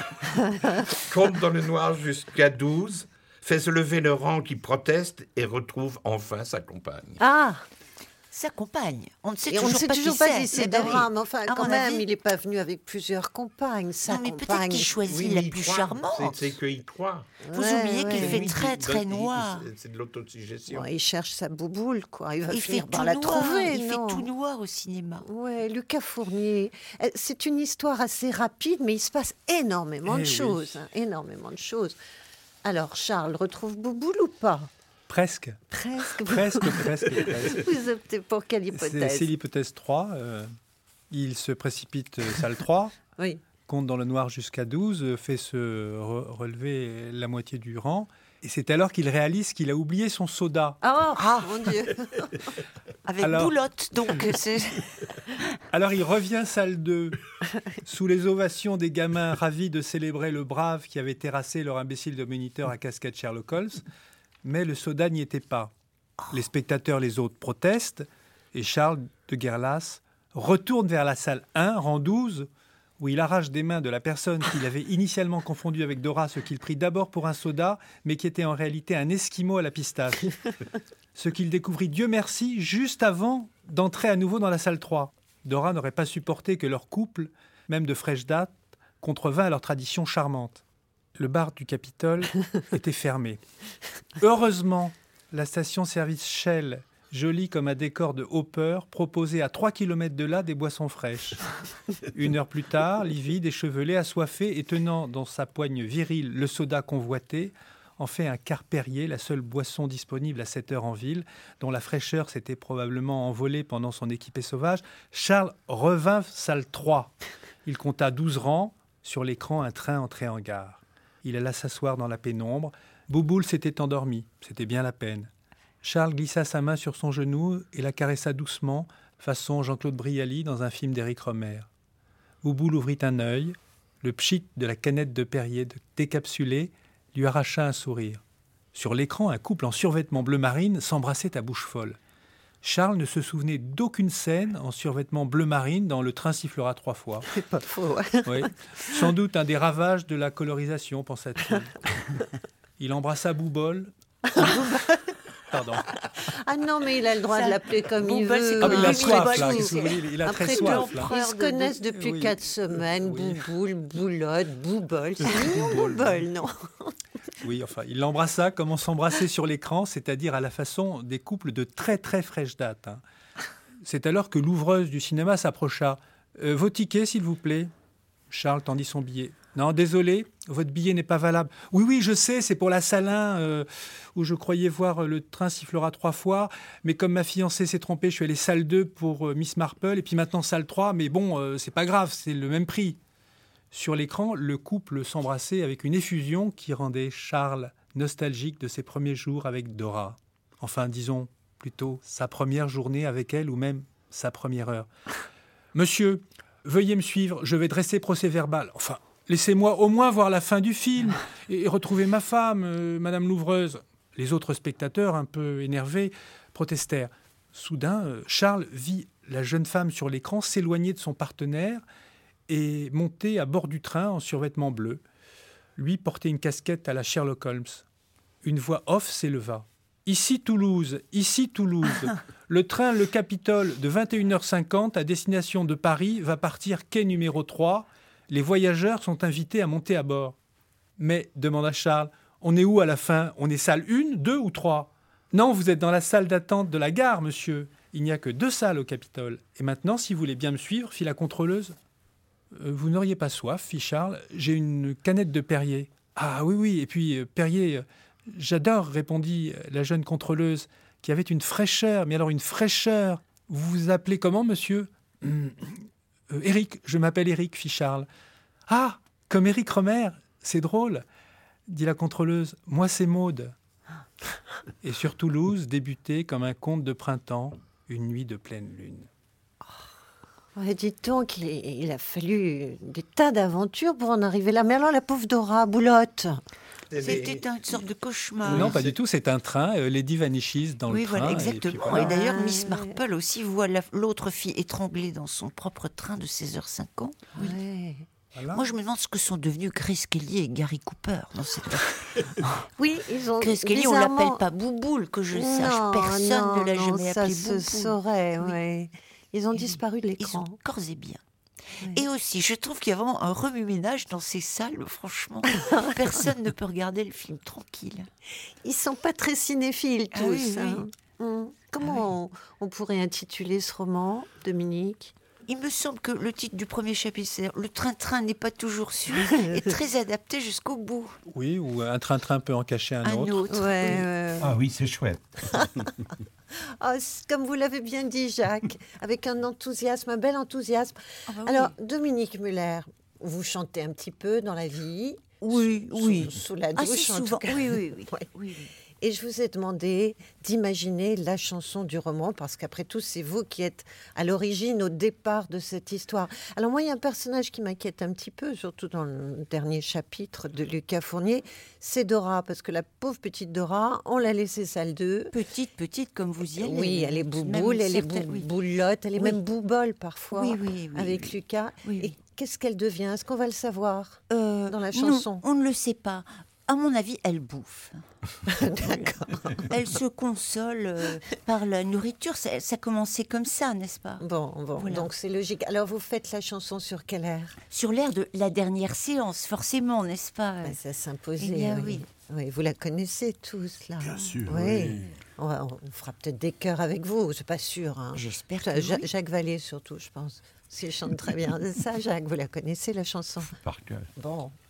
compte dans le noir jusqu'à douze, fait se lever le rang qui proteste et retrouve enfin sa compagne. Ah! Sa compagne. On ne sait et toujours, on ne sait pas, toujours qui pas c'est. si c'est Ben Dora, oui. mais enfin, À quand mon même, avis... il n'est pas venu avec plusieurs compagnes. Sa non, mais compagne... peut-être qu'il choisit oui, la il plus croit. charmante. C'est, c'est qu'il croit. Vous ouais, oubliez ouais. qu'il fait Oui, très, il très donne- noir. il- C'est de l'autosuggestion. Bon, il cherche sa bouboule, quoi. Il va Il finir fait par tout la noir. trouver, Il non? fait tout noir au cinéma. Ouais, Lucas Fournier. Euh, C'est une histoire assez rapide, mais il se passe énormément Eh de oui. choses. hein, énormément de choses. Alors, Charles retrouve Bouboule ou pas? Presque. Presque. Presque, presque, presque. Vous optez pour quelle C'est, hypothèse? c'est l'hypothèse trois. euh, il se précipite, euh, salle trois, Oui. compte dans le noir jusqu'à douze, euh, fait se re- relever la moitié du rang. Et c'est alors qu'il réalise qu'il a oublié son soda. Oh, Ah. mon Dieu. Avec Alors- boulotte, donc. c'est... Alors il revient salle deux, sous les ovations des gamins ravis de célébrer le brave qui avait terrassé leur imbécile de moniteur à casquette Sherlock Holmes. Mais le soda n'y était pas. Les spectateurs, les autres, protestent et Charles de Guerlas retourne vers la salle un, rang douze, où il arrache des mains de la personne qu'il avait initialement confondue avec Dora ce qu'il prit d'abord pour un soda, mais qui était en réalité un esquimau à la pistache. Ce qu'il découvrit, Dieu merci, juste avant d'entrer à nouveau dans la salle trois. Dora n'aurait pas supporté que leur couple, même de fraîche date, contrevint à leur tradition charmante. Le bar du Capitole était fermé. Heureusement, la station-service Shell, jolie comme un décor de Hopper, proposait à trois kilomètres de là des boissons fraîches. Une heure plus tard, livide, échevelé, assoiffé et tenant dans sa poigne virile le soda convoité, en fait un quart Perrier, la seule boisson disponible à cette heure en ville, dont la fraîcheur s'était probablement envolée pendant son équipée sauvage. Charles revint salle trois. Il compta douze rangs. Sur l'écran, un train entrait en gare. Il alla s'asseoir dans la pénombre. Bouboule s'était endormi. C'était bien la peine. Charles glissa sa main sur son genou et la caressa doucement, façon Jean-Claude Brialy dans un film d'Éric Rohmer. Bouboule ouvrit un œil. Le pchit de la canette de Perrier décapsulée lui arracha un sourire. Sur l'écran, un couple en survêtement bleu marine s'embrassait à bouche folle. Charles ne se souvenait d'aucune scène en survêtement bleu marine dans Le train sifflera trois fois. C'est pas faux. Oui. Sans doute un des ravages de la colorisation, pensa-t-il. Il embrassa Boubol. Pardon. Ah non, mais il a le droit Ça, de l'appeler comme il Boubol, veut. c'est Ah, mais il a Oui, soif, oui, là. oui, Qu'est-ce que vous voulez, il a Après très tout, soif, là. ils se connaissent depuis Oui. quatre semaines. Oui. Bouboule, Boulotte, Boubol. C'est mignon, Boubol, non? Oui, enfin, il l'embrassa comme on s'embrassait sur l'écran, c'est-à-dire à la façon des couples de très très fraîche date. hein. C'est alors que l'ouvreuse du cinéma s'approcha. Euh, vos tickets, s'il vous plaît. Charles tendit son billet. Non, désolé, votre billet n'est pas valable. Oui, oui, je sais, c'est pour la salle un, euh, où je croyais voir euh, Le train sifflera trois fois. Mais comme ma fiancée s'est trompée, je suis allé salle deux pour euh, Miss Marple, et puis maintenant salle trois. Mais bon, euh, c'est pas grave, c'est le même prix. Sur l'écran, le couple s'embrassait avec une effusion qui rendait Charles nostalgique de ses premiers jours avec Dora. Enfin, disons plutôt sa première journée avec elle, ou même sa première heure. Monsieur, veuillez me suivre, je vais dresser procès-verbal. Enfin, laissez-moi au moins voir la fin du film et retrouver ma femme, euh, Madame l'ouvreuse. Les autres spectateurs, un peu énervés, protestèrent. Soudain, euh, Charles vit la jeune femme sur l'écran s'éloigner de son partenaire et monter à bord du train en survêtement bleu. Lui portait une casquette à la Sherlock Holmes. Une voix off s'éleva. « Ici Toulouse, ici Toulouse. Le train Le Capitole de vingt et une heures cinquante à destination de Paris va partir quai numéro trois. Les voyageurs sont invités à monter à bord. » « Mais, demanda Charles, on est où à la fin? On est salle un, deux ou trois? Non, vous êtes dans la salle d'attente de la gare, monsieur. Il n'y a que deux salles au Capitole. Et maintenant, si vous voulez bien me suivre, fit la contrôleuse. Euh, vous n'auriez pas soif, fit Charles. J'ai une canette de Perrier. Ah oui, oui, et puis euh, Perrier, euh, j'adore, répondit la jeune contrôleuse, qui avait une fraîcheur, mais alors une fraîcheur. Vous vous appelez comment, monsieur? Hum, euh, Éric, je m'appelle Éric, fit Charles. Ah, comme Éric Rohmer, c'est drôle, dit la contrôleuse. Moi, c'est Maude. Et sur Toulouse débutait comme un conte de printemps, une nuit de pleine lune. Ouais, dites donc, il, il a fallu des tas d'aventures pour en arriver là. Mais alors, la pauvre Dora, Boulotte. C'était une sorte de cauchemar. Non, pas du tout, c'est un train. Euh, Lady Vanishes dans oui, le train. voilà, et exactement. puis Et, voilà. d'ailleurs, Miss Marple aussi voit la- l'autre fille étranglée dans son propre train de seize heures cinquante. Oui. Ouais. Voilà. Moi, je me demande ce que sont devenus Grace Kelly et Gary Cooper dans cette. Oui, ils ont. Grace Kelly, on bizarrement- l'appelle pas Bouboule, que je sache. Non, Personne non, ne l'a non, jamais ça appelé se Bouboule. saurait, Oui. ouais. Ils ont Et disparu de Ils l'écran. ont corps et bien. Oui. Et aussi, je trouve qu'il y a vraiment un remue-ménage dans ces salles. Franchement, personne ne peut regarder le film tranquille. Ils sont pas très cinéphiles Ah tous. oui, oui. hein. Hum. Comment on, on pourrait intituler ce roman, Dominique? Il me semble que le titre du premier chapitre, c'est Le train-train n'est pas toujours sûr, est très adapté jusqu'au bout. Oui, ou un train-train peut en cacher un, Un autre. autre. Ouais, oui. ouais, ouais. Ah oui, c'est chouette. Ah, c'est comme vous l'avez bien dit, Jacques, avec un enthousiasme, un bel enthousiasme. Ah bah oui. Alors, Dominique Muller, vous chantez un petit peu dans la vie. Oui, sous, oui. Sous la Ah, douche, si, en tout souvent. cas. Oui, oui, oui. Ouais. oui, oui. Et je vous ai demandé d'imaginer la chanson du roman, parce qu'après tout, c'est vous qui êtes à l'origine, au départ de cette histoire. Alors moi, il y a un personnage qui m'inquiète un petit peu, surtout dans le dernier chapitre de Lucas Fournier, c'est Dora, parce que la pauvre petite Dora, on l'a laissée salle deux. Petite, petite, comme vous y allez. Oui, elle est Même bouboule, elle est certaines- bou- oui. boulotte, elle est Oui. même boubole parfois, Oui, oui, oui, avec oui. Lucas. Oui, Et oui. qu'est-ce qu'elle devient? Est-ce qu'on va le savoir Euh, dans la non, chanson? on ne le sait pas. À mon avis, elle bouffe. D'accord. Elle se console euh, par la nourriture. Ça, ça commençait comme ça, n'est-ce pas? Bon, bon, Voilà. donc c'est logique. Alors vous faites la chanson sur quel air? Sur l'air de la dernière séance, forcément, n'est-ce pas? Ben, ça s'imposait. Eh bien, oui. oui. Oui, vous la connaissez tous, là. Bien sûr, Oui. oui. On, va- on fera peut-être des chœurs avec vous, c'est pas sûr. hein. J'espère Ja- que Ja- oui. Jacques Vallée, surtout, je pense. S'il chante très bien. Ça, Jacques, vous la connaissez, la chanson? Par cœur. Bon.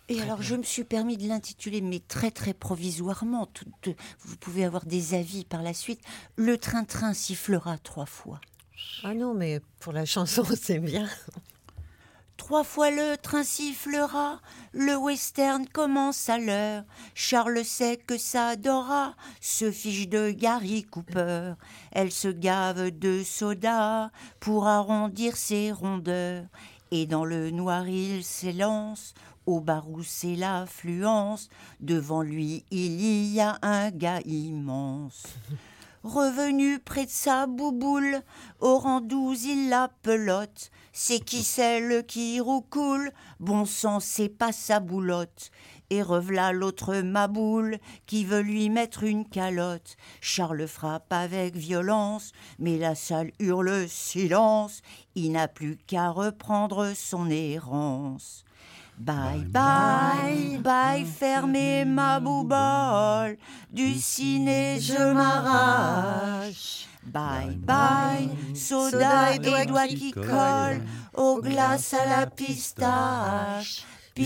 Et alors, je me suis permis de l'intituler, mais très très provisoirement. Tout, tout, vous pouvez avoir des avis par la suite. Le train-train sifflera trois fois. Ah non, mais pour la chanson, c'est bien. Trois fois le train sifflera, le western commence à l'heure. Charles sait que sa Dora se fiche de Gary Cooper. Elle se gave de soda pour arrondir ses rondeurs. Et dans le noir, il s'élance. Au bar où c'est l'affluence, devant lui il y a un gars immense. Revenu près de sa bouboule, au rang douze il la pelote. C'est qui celle qui roucoule, bon sang c'est pas sa boulotte. Et rev'là l'autre maboule qui veut lui mettre une calotte. Charles frappe avec violence, mais la salle hurle silence. Il n'a plus qu'à reprendre son errance. Bye bye, bye, fermez ma boubole, du ciné je m'arrache. Bye bye, soda et doigts qui collent, aux glaces à la pistache,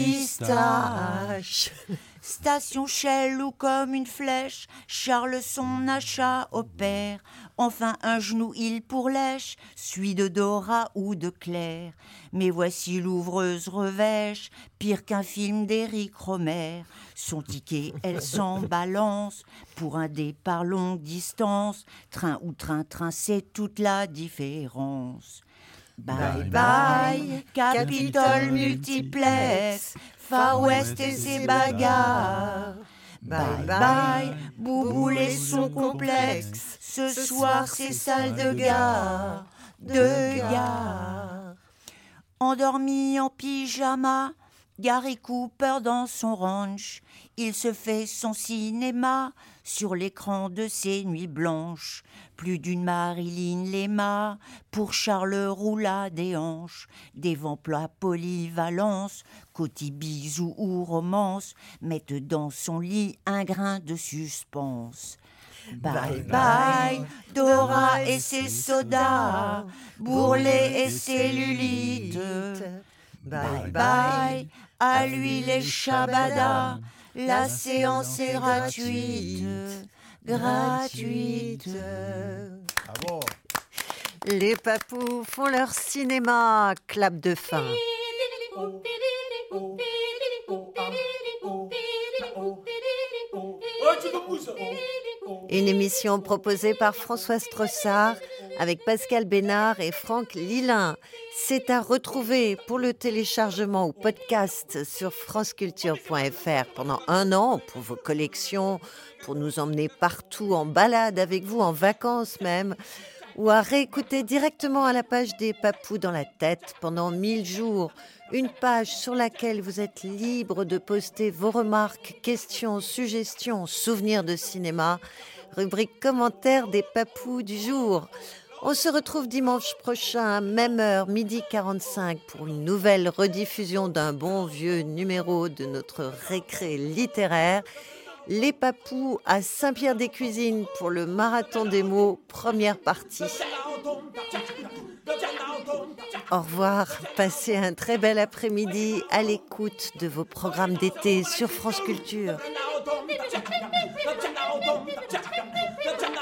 pistache. Station Shell ou comme une flèche, Charles son achat opère. Enfin un genou il pourlèche, suit de Dora ou de Claire. Mais voici l'ouvreuse revêche, pire qu'un film d'Éric Romer. Son ticket elle s'en balance, pour un départ longue distance. Train ou train-train c'est toute la différence. Bye bye, Capitole multiplex, Far West et ses bagarres. Bye bye, Bouboule et son complexe, ce soir c'est salle de gare, de gare. Endormi en pyjama, Gary Cooper dans son ranch, il se fait son cinéma sur l'écran de ses nuits blanches. Plus d'une Marilyn Lema, pour Charles roula des hanches, des vemplois polyvalence, côté bisous ou romance, mettent dans son lit un grain de suspense. Bye bye, Dora et ses sodas, Bourrelet et ses lulites. Bye bye, à lui les shabadas, la séance est gratuite, gratuite. Bravo. Les papous font leur cinéma, clap de fin. Une émission proposée par François Strossard avec Pascal Bénard et Franck Lilin. C'est à retrouver pour le téléchargement ou podcast sur franceculture point f r pendant un an pour vos collections, pour nous emmener partout en balade avec vous, en vacances même, ou à réécouter directement à la page des Papous dans la tête pendant mille jours. Une page sur laquelle vous êtes libre de poster vos remarques, questions, suggestions, souvenirs de cinéma. Rubrique commentaires des Papous du jour. On se retrouve dimanche prochain, même heure, midi quarante-cinq, pour une nouvelle rediffusion d'un bon vieux numéro de notre récré littéraire. Les Papous à Saint-Pierre-des-Cuisines pour le Marathon des mots, première partie. Au revoir, passez un très bel après-midi à l'écoute de vos programmes d'été sur France Culture.